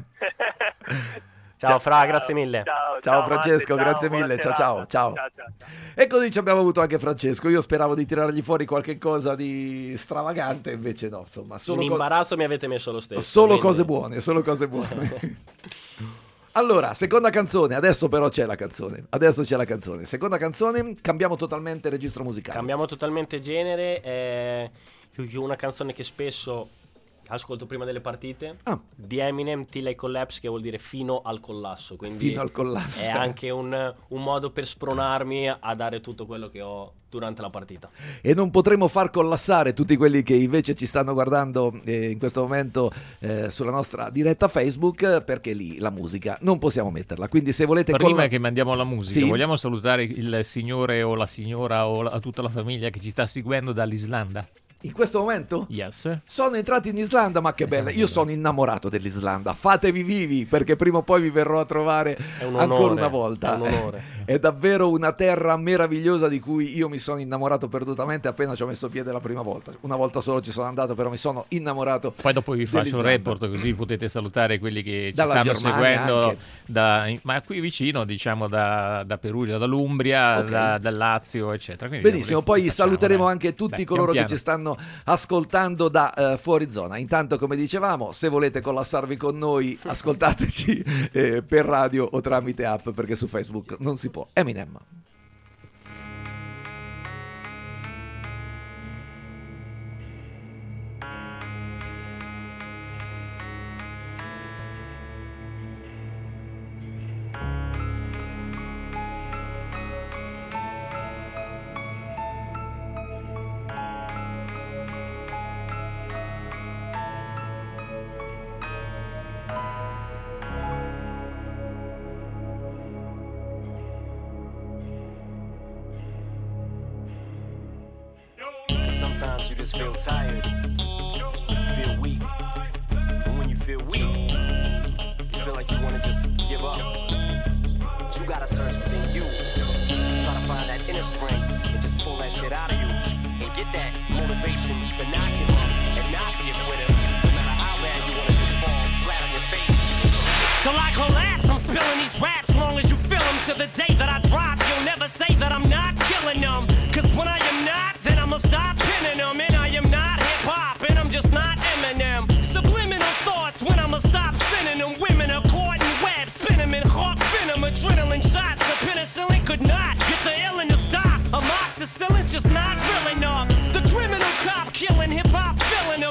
Ciao Fra, grazie mille. Ciao, Ciao ciao, Francesco, Matte, grazie buona mille, ciao ciao, serata. ciao. Ciao, ciao, ciao. E così ci abbiamo avuto anche Francesco, io speravo di tirargli fuori qualche cosa di stravagante, invece no, insomma, solo, In co- imbarazzo mi avete messo lo stesso. solo quindi- cose buone, solo cose buone. Allora, seconda canzone, adesso però c'è la canzone, adesso c'è la canzone. Seconda canzone, cambiamo totalmente registro musicale. Cambiamo totalmente genere, è una canzone che spesso ascolto prima delle partite, Ah. di Eminem, Till I Collapse, che vuol dire fino al collasso, quindi Fino al collasso. è anche un, un modo per spronarmi a dare tutto quello che ho durante la partita. E non potremo far collassare tutti quelli che invece ci stanno guardando eh, in questo momento eh, sulla nostra diretta Facebook, eh, perché lì la musica non possiamo metterla, quindi se volete Prima colla- che mandiamo la musica, Sì. vogliamo salutare il signore o la signora o la- tutta la famiglia che ci sta seguendo dall'Islanda? in questo momento Yes. sono entrati in Islanda, ma che bella, io sono innamorato dell'Islanda, fatevi vivi perché prima o poi vi verrò a trovare È un ancora onore, una volta. è un onore. È davvero una terra meravigliosa di cui io mi sono innamorato perdutamente appena ci ho messo piede la prima volta. Una volta solo ci sono andato, però mi sono innamorato. Poi dopo vi faccio un dell'Islanda. report, così potete salutare quelli che ci Dalla stanno Germania seguendo, anche. da, ma qui vicino, diciamo da, da Perugia, dall'Umbria, Ok. da, dal Lazio, eccetera. Quindi Benissimo, li poi facciamo, saluteremo dai. anche tutti Dai, coloro pian che ci piano. stanno ascoltando da eh, fuori zona. Intanto, come dicevamo, se volete collassarvi con noi, ascoltateci eh, per radio o tramite app, perché su Facebook non si può. Eminem. Cause sometimes you just feel tired, feel weak. And when you feel weak, you feel like you wanna just give up. But you gotta search within you. Try to find that inner strength and just pull that shit out of you. And get that motivation to not give up and not be a quitter. No matter how bad you wanna just fall flat on your face. Till I collapse, I'm spilling these raps long as you feel them. To the day that I drop, you'll never say that I'm not killing them. Cause when I am not, then I'ma stop pinning them. And I am not hip-hop, and I'm just not Eminem. Subliminal thoughts when I'ma stop sending them. Women are caught in webs, spin them in hawk venom. Adrenaline shots, the penicillin could not get the illness to stop. Amoxicillin's just not real enough. The criminal cop killing hip-hop, filling them.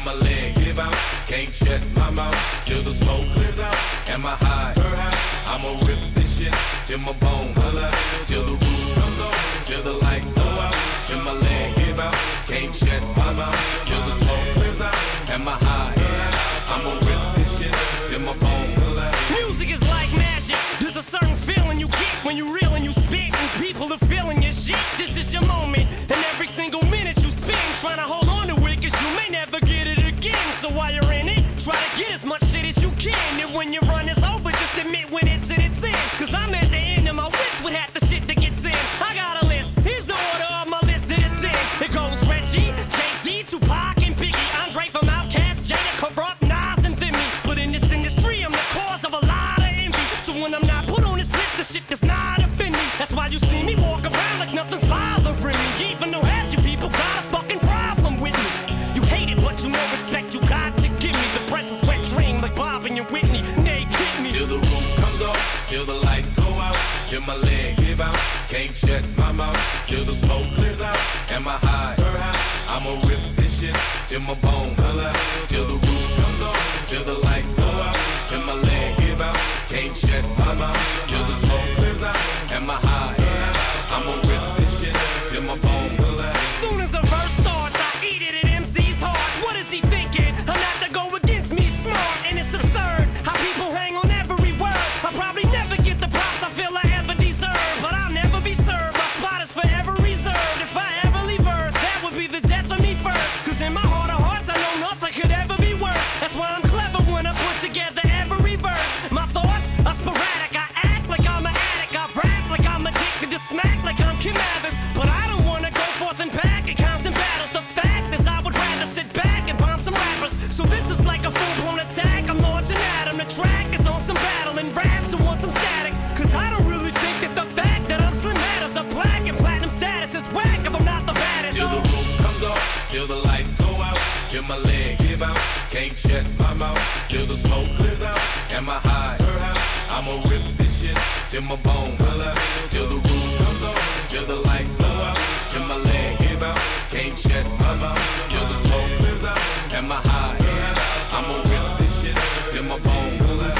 till my leg give out. Can't shut my mouth till the smoke clears out. Am I high? I'ma rip this shit till my bone holla, till the roof comes on, till the lights go out, till my leg give out. Can't shut my mouth till the smoke clears out. Am I high? I'ma rip this shit till my bone holla. Music is like magic. There's a certain feeling you get when you reel and you spit, and people are feeling your shit. This is your moment, and every single minute you spend trying to hold on to it, cause you may never get it again. So while you're in it, try to get as much shit as you can. And when your run is over, just admit when it's in its end. Cause I'm at the end of my wits with half the shit that gets in. I got a list, here's the order of my list that it's in. It goes Reggie, Jay-Z, Tupac, and Biggie, Andre from Outkast, Jada, Corrupt, Nas, and Thimmy. But in this industry, I'm the cause of a lot of envy. So when I'm not put on this list, the shit does not offend me. That's why you see me walk around like nothing's bothering me. Even though half you people got a fucking problem with me. You hate it, but you know respect you got to give me. The presence wet dream like Bob and your Whitney. Nay, hit me. Till the roof comes off, till the lights go out, till my leg give out. Can't shut my mouth till the smoke clears out. Am I high? I'ma rip this shit till my bone holla, till the roof comes off, till the lights go out, till my leg give out. Can't shut my mouth till the smoke clears out. Am I high? I'ma rip this shit till my bone holla. Soon as a verse starts, I eat it at M C's heart. What is he thinking? I'm not to go against me, smart, and it's absurd how people hang on every word. I'll probably never get the props I feel I ever deserve, but I'll never be served. My spot is forever reserved. If I ever leave Earth, that would be the death of me first. Cause in my heart of hearts, I know nothing could ever be worse. That's why I'm clever when I put together every verse. My thoughts are sporadic. I act like I'm an addict. I rap like I'm addicted to smack like I'm Kim Mathers. But I don't wanna go forth and back in constant battles. The fact is I would rather sit back and bomb some rappers. So this is like a full-blown attack. I'm launching at 'em. The track is on some battle and raps and want some static. Cause I don't really think that the fact that I'm Slim matters. A black and platinum status is whack if I'm not the baddest. Till the roof comes off, till the lights go out, till my leg give out. Can't shut my mouth till the smoke clears out. Am I high? I'ma rip this shit till my bone holla, till the roof comes off, till the lights go out, till my leg give out. Can't shut my mouth till the smoke clears out. Am I high? I'ma rip this shit till my bone holla,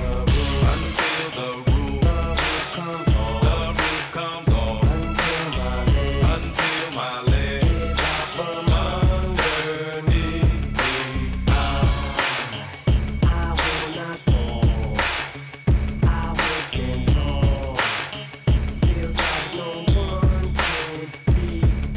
until the roof comes off. The roof comes off until my leg from underneath me. I will not fall. I will stand tall. Feels like no one can beat me.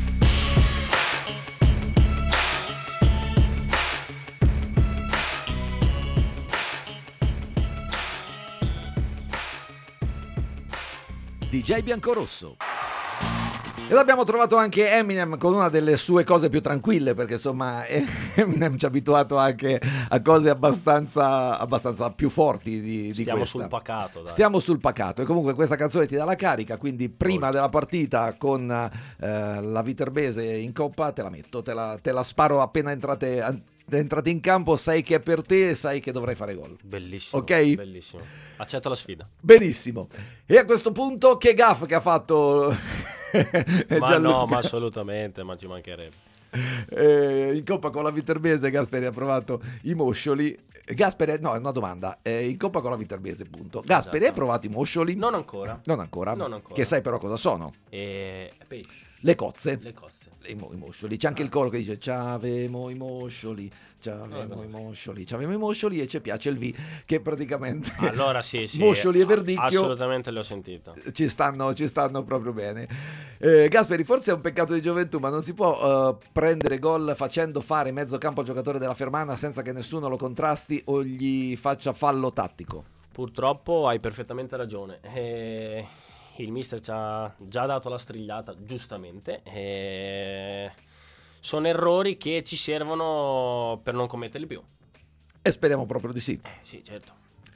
D J Biancorosso. E l'abbiamo trovato anche Eminem con una delle sue cose più tranquille, perché insomma Eminem ci ha abituato anche a cose abbastanza, abbastanza più forti di, di Stiamo questa. sul pacato, dai. Stiamo sul pacato, e comunque questa canzone ti dà la carica, quindi prima della partita con eh, la Viterbese in coppa te la metto, te la, te la sparo appena entrate, entrate in campo, sai che è per te e sai che dovrai fare gol. Bellissimo, ok? Bellissimo. Accetto la sfida. Benissimo. E a questo punto che gaff che ha fatto Ma Gianluca? no, ma assolutamente, ma ci mancherebbe. Eh, in coppa con la Viterbese Gasperi ha provato i moscioli. Gasperi, no, è una domanda. Eh, in coppa con la Viterbese, punto. Gasperi, Esatto. hai provato i moscioli? Non ancora. Non ancora? Non ancora. Che sai però cosa sono? E... pesci. Le cozze. Le cozze. I, mo- i moscioli. C'è anche il coro che dice c'avemo i moscioli, c'avemo Eh, i moscioli, c'avemo i moscioli, e ci piace il V, che praticamente Allora sì, sì. moscioli e verdicchio Assolutamente l'ho sentito. ci stanno, ci stanno proprio bene. eh, Gasperi, forse è un peccato di gioventù, ma non si può uh, prendere gol facendo fare mezzo campo al giocatore della Fermana senza che nessuno lo contrasti o gli faccia fallo tattico. Purtroppo hai perfettamente ragione. E... il mister ci ha già dato la strigliata, giustamente. E... sono errori che ci servono per non commetterli più. E speriamo proprio di sì. Eh, sì, certo.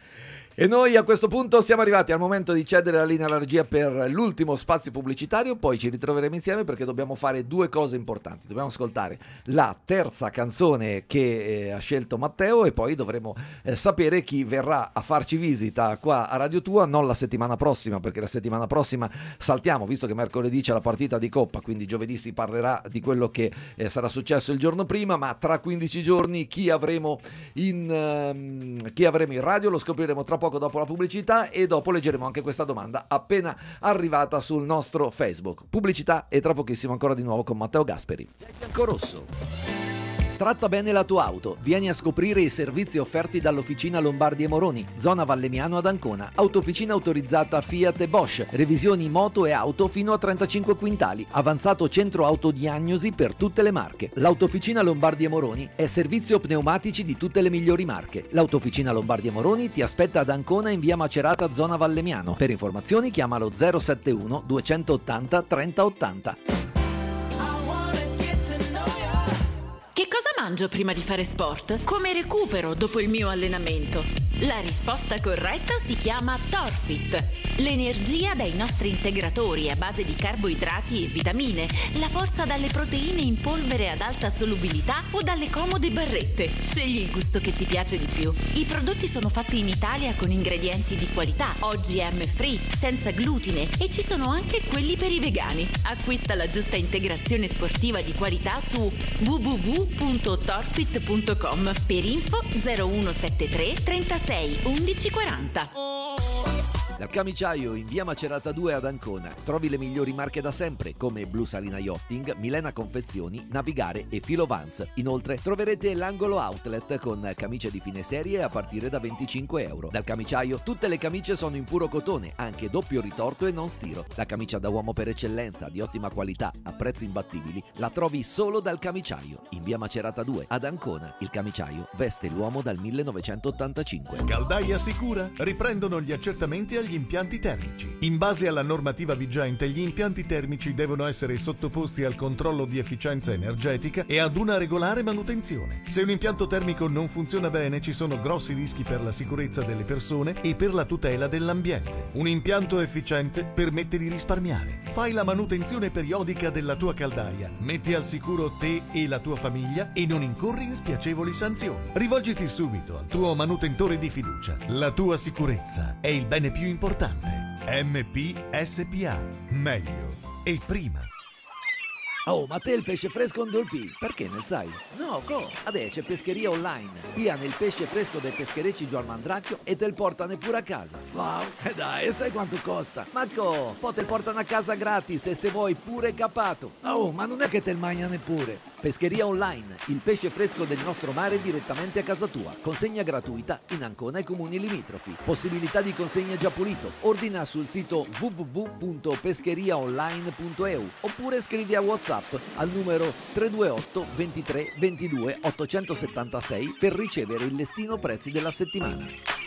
E noi a questo punto siamo arrivati al momento di cedere la linea alla regia per l'ultimo spazio pubblicitario, poi ci ritroveremo insieme perché dobbiamo fare due cose importanti. Dobbiamo ascoltare la terza canzone che eh, ha scelto Matteo e poi dovremo eh, sapere chi verrà a farci visita qua a Radio Tua, non la settimana prossima, perché la settimana prossima saltiamo, visto che mercoledì c'è la partita di Coppa, quindi giovedì si parlerà di quello che eh, sarà successo il giorno prima, ma tra quindici giorni chi avremo in, um, chi avremo in radio lo scopriremo tra poco dopo la pubblicità e dopo leggeremo anche questa domanda appena arrivata sul nostro Facebook. Pubblicità e tra pochissimo ancora di nuovo con Matteo Gasperi. Biancorosso. Tratta bene la tua auto. Vieni a scoprire i servizi offerti dall'Officina Lombardi e Moroni, zona Vallemiano ad Ancona. Autofficina autorizzata Fiat e Bosch. Revisioni moto e auto fino a trentacinque quintali. Avanzato centro autodiagnosi per tutte le marche. L'Autofficina Lombardi e Moroni è servizio pneumatici di tutte le migliori marche. L'Autofficina Lombardi e Moroni ti aspetta ad Ancona in via Macerata, zona Vallemiano. Per informazioni chiamalo zero sette uno duecentottanta trenta ottanta. Che cosa mangio prima di fare sport? Come recupero dopo il mio allenamento? La risposta corretta si chiama Torfit. L'energia dai nostri integratori a base di carboidrati e vitamine, la forza dalle proteine in polvere ad alta solubilità o dalle comode barrette. Scegli il gusto che ti piace di più. I prodotti sono fatti in Italia con ingredienti di qualità, O G M free, senza glutine e ci sono anche quelli per i vegani. Acquista la giusta integrazione sportiva di qualità su w w w punto torfit punto com. Per info zero uno sette tre trentasei undici quaranta. Dal Camiciaio in via Macerata due ad Ancona trovi le migliori marche da sempre come Blu Salina Yachting, Milena Confezioni, Navigare e Filo Vans. Inoltre troverete l'angolo outlet con camicie di fine serie a partire da venticinque euro. Dal Camiciaio tutte le camicie sono in puro cotone, anche doppio ritorto e non stiro. La camicia da uomo per eccellenza di ottima qualità a prezzi imbattibili la trovi solo dal Camiciaio in via Macerata due ad Ancona. Il Camiciaio veste l'uomo dal millenovecentottantacinque. Caldaia Sicura riprendono gli accertamenti agli impianti termici. In base alla normativa vigente, gli impianti termici devono essere sottoposti al controllo di efficienza energetica e ad una regolare manutenzione. Se un impianto termico non funziona bene, ci sono grossi rischi per la sicurezza delle persone e per la tutela dell'ambiente. Un impianto efficiente permette di risparmiare. Fai la manutenzione periodica della tua caldaia, metti al sicuro te e la tua famiglia e non incorri in spiacevoli sanzioni. Rivolgiti subito al tuo manutentore di fiducia. La tua sicurezza è il bene più importante. M P S P A. Meglio e prima. Oh, ma te il pesce fresco non dolpì? Perché ne sai? No, co? Adesso c'è pescheria online. Piano il pesce fresco dai pescherecci giù al Mandracchio e te il portano pure a casa. Wow, e dai, e sai quanto costa? Ma co? Poi te il portano a casa gratis e se vuoi pure capato. Oh, ma non è che te il mangiano neppure. Pescheria online, il pesce fresco del nostro mare direttamente a casa tua. Consegna gratuita in Ancona e comuni limitrofi. Possibilità di consegna già pulito. Ordina sul sito w w w punto pescheriaonline punto e u oppure scrivi a WhatsApp al numero tre due otto ventitré ventidue ottocentosettantasei per ricevere il listino prezzi della settimana.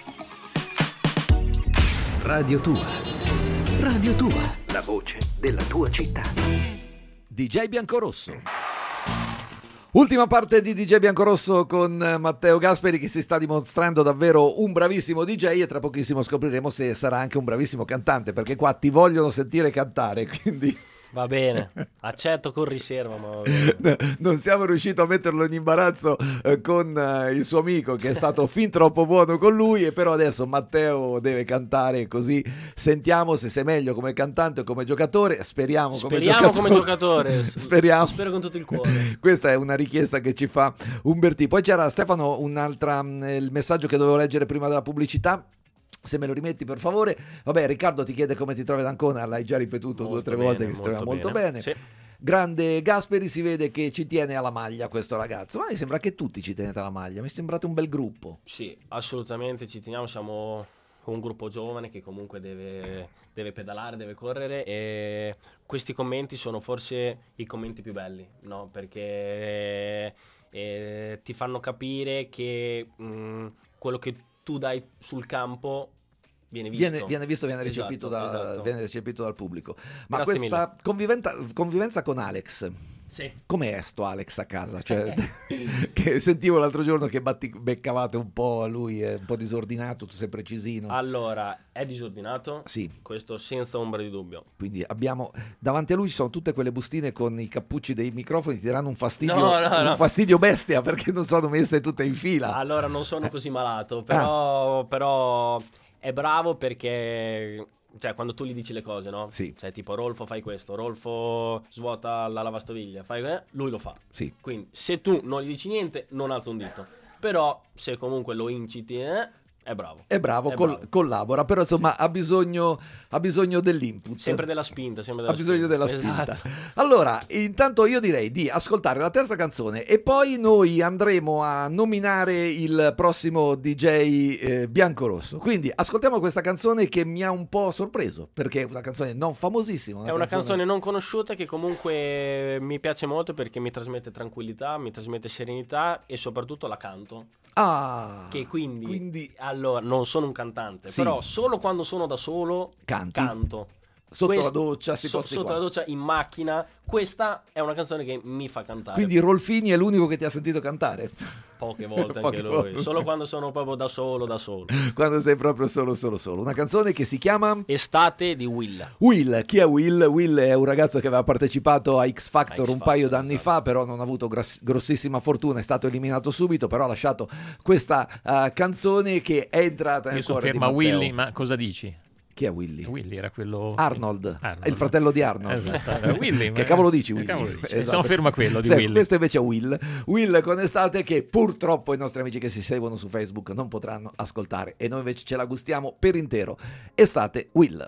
Radio Tua. Radio Tua. La voce della tua città. D J Biancorosso. Ultima parte di D J Biancorosso con Matteo Gasperi, che si sta dimostrando davvero un bravissimo D J e tra pochissimo scopriremo se sarà anche un bravissimo cantante, perché qua ti vogliono sentire cantare, quindi... Va bene, accetto con riserva, ma va bene. Non siamo riusciti a metterlo in imbarazzo eh, con eh, il suo amico, che è stato fin troppo buono con lui, e però adesso Matteo deve cantare, così sentiamo se sei meglio come cantante o come giocatore. Speriamo, Speriamo come giocatore. come giocatore. Speriamo. Spero con tutto il cuore. Questa è una richiesta che ci fa Umberti. Poi c'era Stefano, un'altra, il messaggio che dovevo leggere prima della pubblicità. Se me lo rimetti per favore. Vabbè, Riccardo ti chiede come ti trovi ad Ancona, l'hai già ripetuto molto due o tre bene, volte che si trova molto bene, bene. Sì. Grande Gasperi, si vede che ci tiene alla maglia questo ragazzo, ma mi sembra che tutti ci tenete alla maglia, mi sembrate un bel gruppo. Sì, assolutamente ci teniamo, siamo un gruppo giovane che comunque deve, deve pedalare, deve correre, e questi commenti sono forse i commenti più belli, no? Perché eh, ti fanno capire che mh, quello che tu dai sul campo viene visto, viene, viene, visto, viene, recepito, esatto, da, esatto. viene recepito dal pubblico. Ma Grazie questa convivenza, convivenza con Alex, Sì. Com'è sto Alex a casa? Cioè, che sentivo l'altro giorno che batti, beccavate un po', lui è un po' disordinato, tu sei precisino. Allora, è disordinato? Sì. Questo senza ombra di dubbio. Quindi abbiamo davanti a lui ci sono tutte quelle bustine con i cappucci dei microfoni, ti daranno un fastidio, No, no, un no. fastidio bestia perché non sono messe tutte in fila. Allora, non sono così malato, però, Ah. però è bravo perché... Cioè, quando tu gli dici le cose, no? Sì. Cioè, tipo, Rolfo fai questo, Rolfo svuota la lavastoviglie, fai eh, lui lo fa. Sì. Quindi, se tu non gli dici niente, non alza un dito. Però, se comunque lo inciti, eh, è bravo. È bravo, È col- bravo. collabora, però insomma ha bisogno, ha bisogno dell'input. Sempre della spinta, sempre Ha della bisogno spinta. della spinta. Esatto. Allora, intanto io direi di ascoltare la terza canzone e poi noi andremo a nominare il prossimo D J eh, biancorosso. Quindi ascoltiamo questa canzone che mi ha un po' sorpreso, perché è una canzone non famosissima. È una canzone non conosciuta che comunque mi piace molto perché mi trasmette tranquillità, mi trasmette serenità e soprattutto la canto. Ah, Che quindi, quindi- allora, non sono un cantante, Sì. però solo quando sono da solo Canti. canto. Sotto Quest- la doccia, sti so- posti sotto qua. la doccia, in macchina. Questa è una canzone che mi fa cantare. Quindi Rolfini è l'unico che ti ha sentito cantare? Poche volte Poche anche lui. volte. Solo quando sono proprio da solo, da solo. Quando sei proprio solo, solo, solo. Una canzone che si chiama Estate di Will. Will. Chi è Will? Will è un ragazzo che aveva partecipato a X Factor A X un paio Factor, d'anni fa, però non ha avuto gros- grossissima fortuna, è stato eliminato subito, però ha lasciato questa eh, canzone che è entrata nel Io sono cuore di ferma a Matteo. Willy, ma cosa dici? Chi è Willy? Willy era quello... Arnold, Arnold. è il fratello di Arnold. Esatto, era Willy, ma- Che cavolo dici che Willy? cavolo dici? Esatto. Sono fermo a quello di Sì, Willy. Questo invece è Will. Will con Estate, che purtroppo i nostri amici che si seguono su Facebook non potranno ascoltare e noi invece ce la gustiamo per intero. Estate, Will.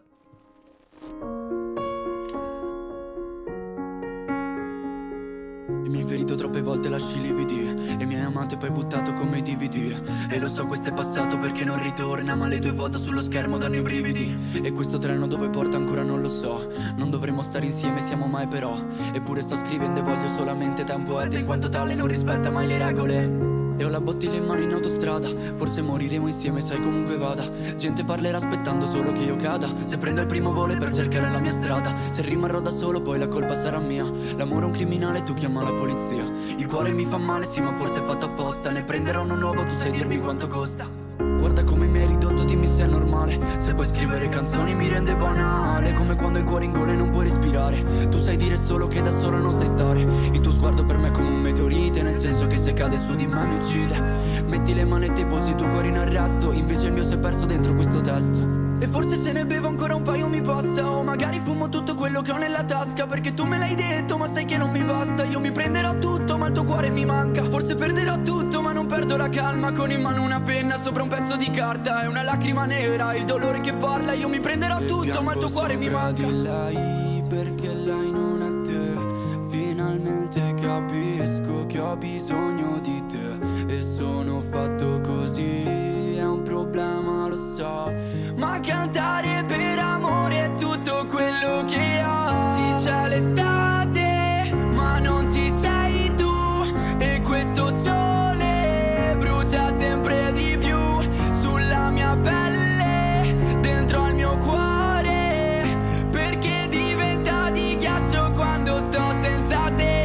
E mi hai ferito troppe volte, lasci lividi. E mi hai amato e poi buttato come i D V D. E lo so, questo è passato perché non ritorna, ma le tue foto sullo schermo danno i brividi. E questo treno dove porta ancora non lo so. Non dovremmo stare insieme, siamo mai però. Eppure sto scrivendo e voglio solamente te, un poeta in quanto tale non rispetta mai le regole. E ho la bottiglia in mano in autostrada, forse moriremo insieme, sai comunque vada. Gente parlerà aspettando solo che io cada. Se prendo il primo volo è per cercare la mia strada. Se rimarrò da solo poi la colpa sarà mia. L'amore è un criminale, tu chiama la polizia. Il cuore mi fa male, sì ma forse è fatto apposta. Ne prenderò uno nuovo, tu sai dirmi quanto costa. Guarda come mi hai ridotto, dimmi se è normale. Se puoi scrivere canzoni mi rende banale. Come quando il cuore in gola e non puoi respirare. Tu sai dire solo che da solo non sai stare. Il tuo sguardo per me è come un meteorite, nel senso che se cade su di me mi uccide. Metti le manette e posi il tuo cuore in arresto. Invece il mio si è perso dentro questo testo. E forse se ne bevo ancora un paio mi passa. O magari fumo tutto quello che ho nella tasca. Perché tu me l'hai detto ma sai che non mi basta. Io mi prenderò tutto ma il tuo cuore mi manca. Forse perderò tutto ma non perdo la calma. Con in mano una penna sopra un pezzo di carta. E una lacrima nera, il dolore che parla. Io mi prenderò tutto ma il tuo cuore mi manca. Di lei perché lei non è te. Finalmente capisco che ho bisogno di te. E sono fatto così, è un problema lo so. Ma cantare per amore è tutto quello che ho. Sì c'è l'estate ma non ci sei tu. E questo sole brucia sempre di più sulla mia pelle, dentro al mio cuore. Perché diventa di ghiaccio quando sto senza te.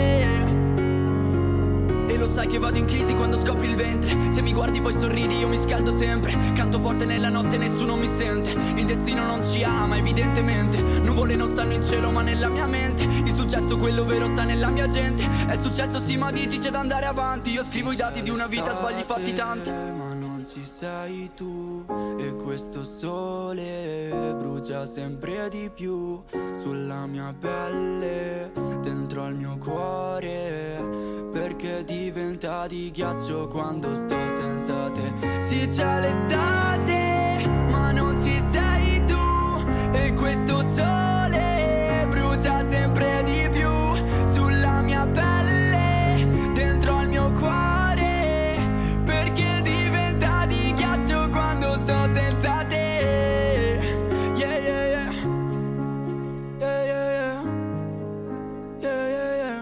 E lo sai che vado in crisi quando scopri il ventre. Se mi guardi poi sorridi, io mi scaldo sempre. Canto forte nella notte, nessuno mi sente. Il destino non ci ama, evidentemente. Nuvole non stanno in cielo ma nella mia mente. Il successo, quello vero, sta nella mia gente. È successo sì ma dici c'è da andare avanti. Io scrivo i dati di una vita, sbagli fatti tanti. Ma non ci sei tu. E questo sole brucia sempre di più sulla mia pelle, dentro al mio cuore. Perché diventa di ghiaccio quando sto senza te. Sì c'è l'estate ma non ci sei tu. E questo sole brucia sempre di più sulla mia pelle, dentro al mio cuore. Perché diventa di ghiaccio quando sto senza te. Yeah yeah yeah. Yeah yeah yeah. Yeah yeah yeah.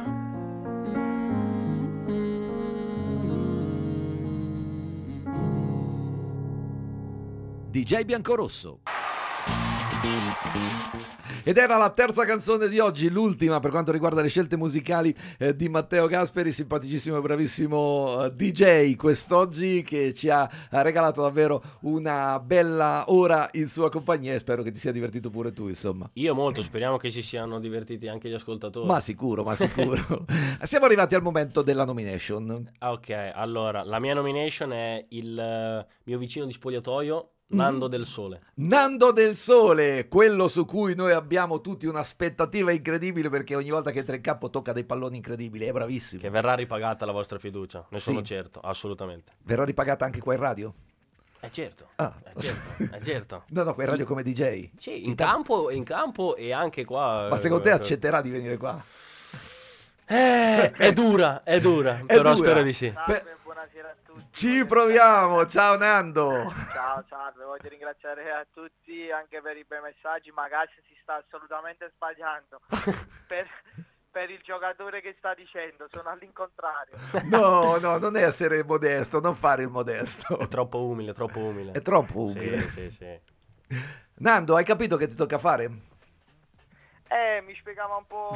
D J Biancorosso. Ed era la terza canzone di oggi, l'ultima per quanto riguarda le scelte musicali eh, di Matteo Gasperi, simpaticissimo e bravissimo eh, D J quest'oggi, che ci ha, ha regalato davvero una bella ora in sua compagnia, e spero che ti sia divertito pure tu, insomma. Io molto, speriamo che si siano divertiti anche gli ascoltatori. Ma sicuro, ma sicuro. Siamo arrivati al momento della nomination. Ok, allora, la mia nomination è il eh, mio vicino di spogliatoio, Nando del Sole. Nando del Sole, quello su cui noi abbiamo tutti un'aspettativa incredibile, perché ogni volta che entra in campo tocca dei palloni incredibili, è bravissimo. Che verrà ripagata la vostra fiducia, ne sono Sì. certo, assolutamente. Verrà ripagata anche qua in radio? È certo, Ah. è certo, è certo. No, no, qua in radio come D J. Sì, in campo, in campo e anche qua. Ma secondo te eh, accetterà di venire qua? Eh, è dura, è dura, È però dura. spero di sì. Per- Ci proviamo, ciao Nando. Ciao, salve, voglio ringraziare a tutti anche per i bei messaggi, ma Gassi si sta assolutamente sbagliando per, per il giocatore che sta dicendo, sono all'incontrario. No, no, non è essere modesto, non fare il modesto. È troppo umile, troppo umile. È troppo umile. Sì, sì, sì. Nando, hai capito che ti tocca fare? Eh, mi spiegava un po'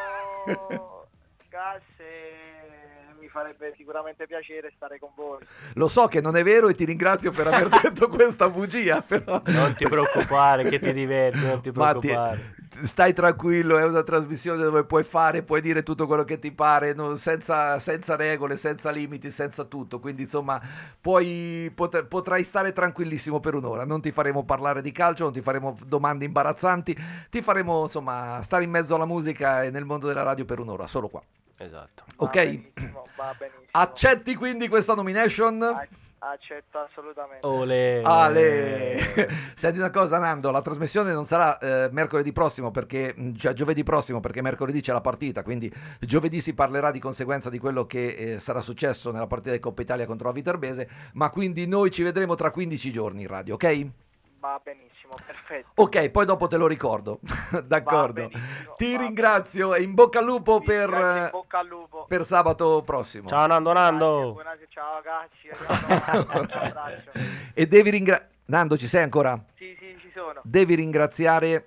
Gas e mi farebbe sicuramente piacere stare con voi. Lo so che non è vero e ti ringrazio per aver detto questa bugia, però... Non ti preoccupare, che ti diverti, non ti Ma ti- preoccupare. stai tranquillo, è una trasmissione dove puoi fare, puoi dire tutto quello che ti pare, no, senza, senza regole, senza limiti, senza tutto, quindi insomma puoi, pot- potrai stare tranquillissimo per un'ora, non ti faremo parlare di calcio, non ti faremo domande imbarazzanti, ti faremo insomma stare in mezzo alla musica e nel mondo della radio per un'ora, solo qua. Esatto. Ok? Va benissimo, va benissimo. Accetti quindi questa nomination? Accetto assolutamente. Ole. Ale. Senti una cosa Nando, la trasmissione non sarà eh, mercoledì prossimo perché cioè giovedì prossimo perché mercoledì c'è la partita, quindi giovedì si parlerà di conseguenza di quello che eh, sarà successo nella partita di Coppa Italia contro la Viterbese, ma quindi noi ci vedremo tra quindici giorni in radio, ok? Va benissimo, perfetto. Ok, poi dopo te lo ricordo. D'accordo. Ti ringrazio e in bocca al lupo per, In bocca al lupo. per sabato prossimo. Ciao Nando, Nando. Buonasera, ciao ragazzi. Un abbraccio. E devi ringraziare... Nando, ci sei ancora? Sì, sì, ci sono. Devi ringraziare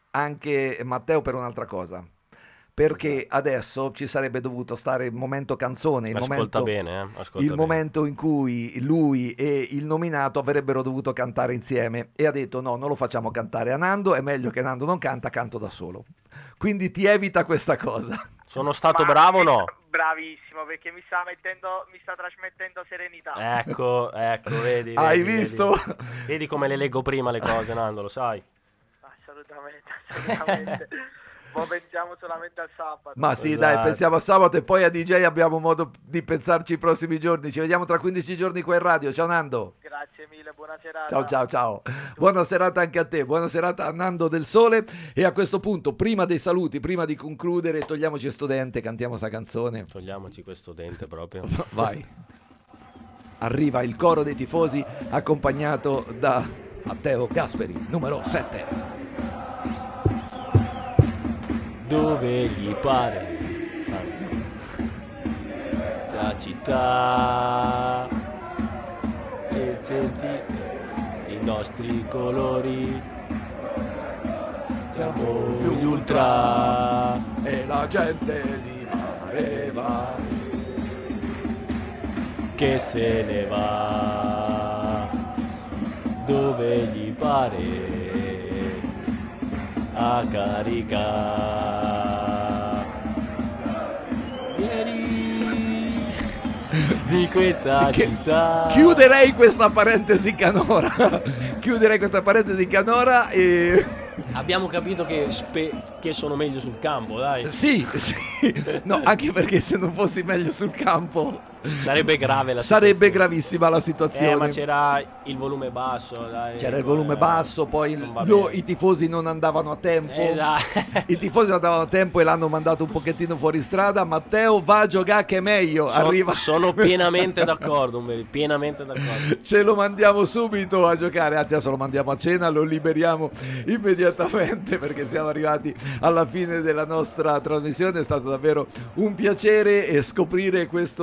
anche Matteo per un'altra cosa, perché adesso ci sarebbe dovuto stare il momento canzone, il Ascolta momento, bene, eh? Ascolta il bene. momento in cui lui e il nominato avrebbero dovuto cantare insieme, e ha detto no, non lo facciamo cantare a Nando, è meglio che Nando non canta, canto da solo, quindi ti evita questa cosa. Sono stato bravo o no? Bravissimo, perché mi sta mettendo, mi sta trasmettendo serenità. Ecco, ecco, vedi. Hai vedi, visto? Vedi, vedi come le leggo prima le cose, Nando, lo sai? Assolutamente, assolutamente. Poi pensiamo solamente al sabato. Ma sì, Esatto. dai, pensiamo a sabato e poi a D J abbiamo modo di pensarci i prossimi giorni. Ci vediamo tra quindici giorni qua in radio. Ciao Nando. Grazie mille, buona serata. Ciao ciao ciao. Buona serata anche a te. Buona serata a Nando del Sole. E a questo punto, prima dei saluti, prima di concludere, togliamoci sto dente, cantiamo sta canzone. Togliamoci questo dente proprio. Vai. Arriva il coro dei tifosi accompagnato da Matteo Gasperi, numero sette. Dove gli pare la città e senti i nostri colori, siamo gli ultra e la gente gli pareva che se ne va dove gli pare a caricare. Vieni di questa Che- città. Chiuderei questa parentesi canora. Chiuderei questa parentesi canora e Abbiamo capito che, spe- che sono meglio sul campo, dai. sì, sì. No, anche perché se non fossi meglio sul campo Sarebbe grave la sarebbe situazione. gravissima la situazione. Eh, ma c'era il volume basso, dai. C'era il volume basso, poi il- va lo- bene. i tifosi non andavano a tempo. Esatto. I tifosi non andavano a tempo e l'hanno mandato un pochettino fuori strada. Matteo va a giocare che è meglio. So- Arriva. Sono pienamente d'accordo, Umberto, pienamente d'accordo. Ce lo mandiamo subito a giocare, anzi adesso lo mandiamo a cena, lo liberiamo immediatamente perché siamo arrivati alla fine della nostra trasmissione. È stato davvero un piacere e scoprire questo simpaticissimo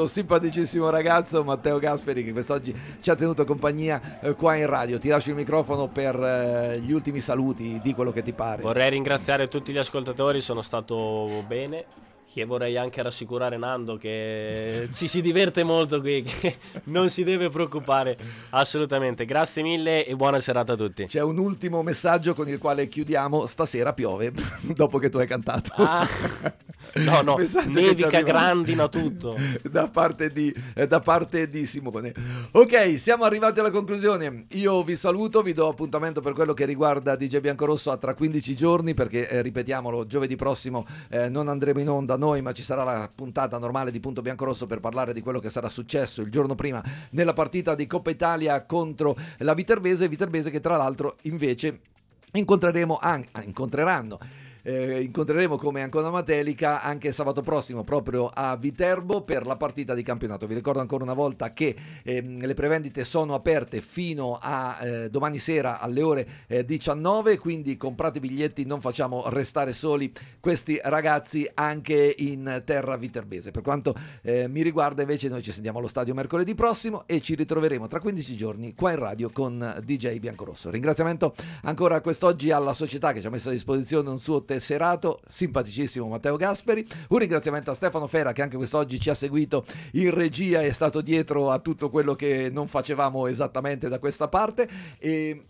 simpaticissimo ragazzo Matteo Gasperi, che quest'oggi ci ha tenuto compagnia eh, qua in radio. Ti lascio il microfono per eh, gli ultimi saluti, di quello che ti pare. Vorrei ringraziare tutti gli ascoltatori, sono stato bene. E vorrei anche rassicurare Nando che ci si diverte molto qui, che non si deve preoccupare assolutamente. Grazie mille e buona serata a tutti. C'è un ultimo messaggio con il quale chiudiamo. Stasera piove dopo che tu hai cantato. Ah, no, no, nevica, grandina tutto. Da parte di, eh, da parte di Simone. Ok, siamo arrivati alla conclusione. Io vi saluto, vi do appuntamento per quello che riguarda D J Biancorosso a tra quindici giorni, perché eh, ripetiamolo, giovedì prossimo eh, non andremo in onda noi, ma ci sarà la puntata normale di Punto Biancorosso per parlare di quello che sarà successo il giorno prima nella partita di Coppa Italia contro la Viterbese, Viterbese che tra l'altro invece incontreremo an- incontreranno Eh, incontreremo come Ancona Matelica anche sabato prossimo proprio a Viterbo per la partita di campionato. Vi ricordo ancora una volta che ehm, le prevendite sono aperte fino a eh, domani sera alle ore eh, diciannove, quindi comprate biglietti, non facciamo restare soli questi ragazzi anche in terra viterbese. Per quanto eh, mi riguarda invece noi ci sentiamo allo stadio mercoledì prossimo e ci ritroveremo tra quindici giorni qua in radio con D J Biancorosso. Ringraziamento ancora quest'oggi alla società che ci ha messo a disposizione un suo tesserato, simpaticissimo Matteo Gasperi. Un ringraziamento a Stefano Fera che anche quest'oggi ci ha seguito in regia e è stato dietro a tutto quello che non facevamo esattamente da questa parte. E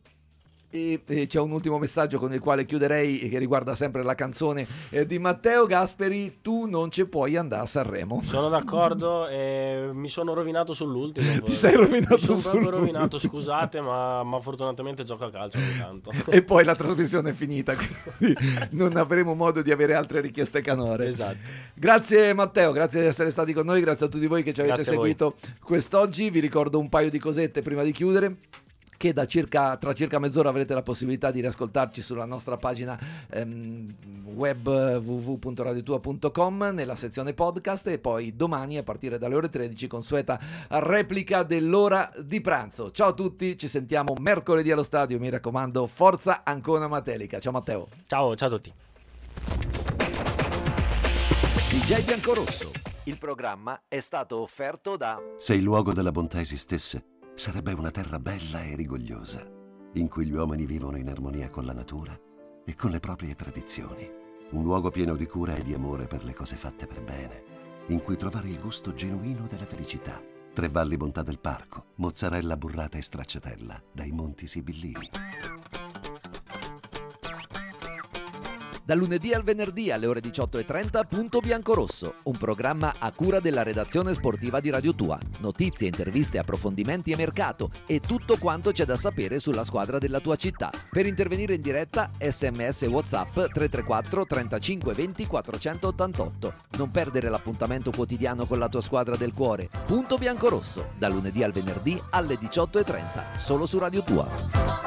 E, e c'è un ultimo messaggio con il quale chiuderei, che riguarda sempre la canzone eh, di Matteo Gasperi: tu non ci puoi andare a Sanremo. Sono d'accordo, e mi sono rovinato sull'ultimo. Ti sei rovinato mi sono proprio sull'ultimo. rovinato, scusate, ma, ma fortunatamente gioco a calcio ogni tanto. E poi la trasmissione è finita, quindi non avremo modo di avere altre richieste canore. Esatto. Grazie Matteo, grazie di essere stati con noi, grazie a tutti voi che ci avete Grazie a voi. seguito quest'oggi. Vi ricordo un paio di cosette prima di chiudere, che da circa, tra circa mezz'ora avrete la possibilità di riascoltarci sulla nostra pagina ehm, web w w w punto radio tua punto com nella sezione podcast, e poi domani a partire dalle ore tredici consueta replica dell'ora di pranzo. Ciao a tutti, ci sentiamo mercoledì allo stadio, mi raccomando, forza Ancona Matelica. Ciao Matteo. Ciao, ciao a tutti. D J Biancorosso, il programma è stato offerto da... Se il luogo della bontà esistesse, sarebbe una terra bella e rigogliosa, in cui gli uomini vivono in armonia con la natura e con le proprie tradizioni. Un luogo pieno di cura e di amore per le cose fatte per bene, in cui trovare il gusto genuino della felicità. Tre Valli Bontà del Parco, mozzarella burrata e stracciatella dai Monti Sibillini. Dal lunedì al venerdì alle ore diciotto e trenta Punto Biancorosso, un programma a cura della redazione sportiva di Radio Tua. Notizie, interviste, approfondimenti e mercato e tutto quanto c'è da sapere sulla squadra della tua città. Per intervenire in diretta, sms e WhatsApp tre tre quattro trentacinque venti quattrocentottantotto. Non perdere l'appuntamento quotidiano con la tua squadra del cuore. Punto Biancorosso, dal lunedì al venerdì alle diciotto e trenta, solo su Radio Tua.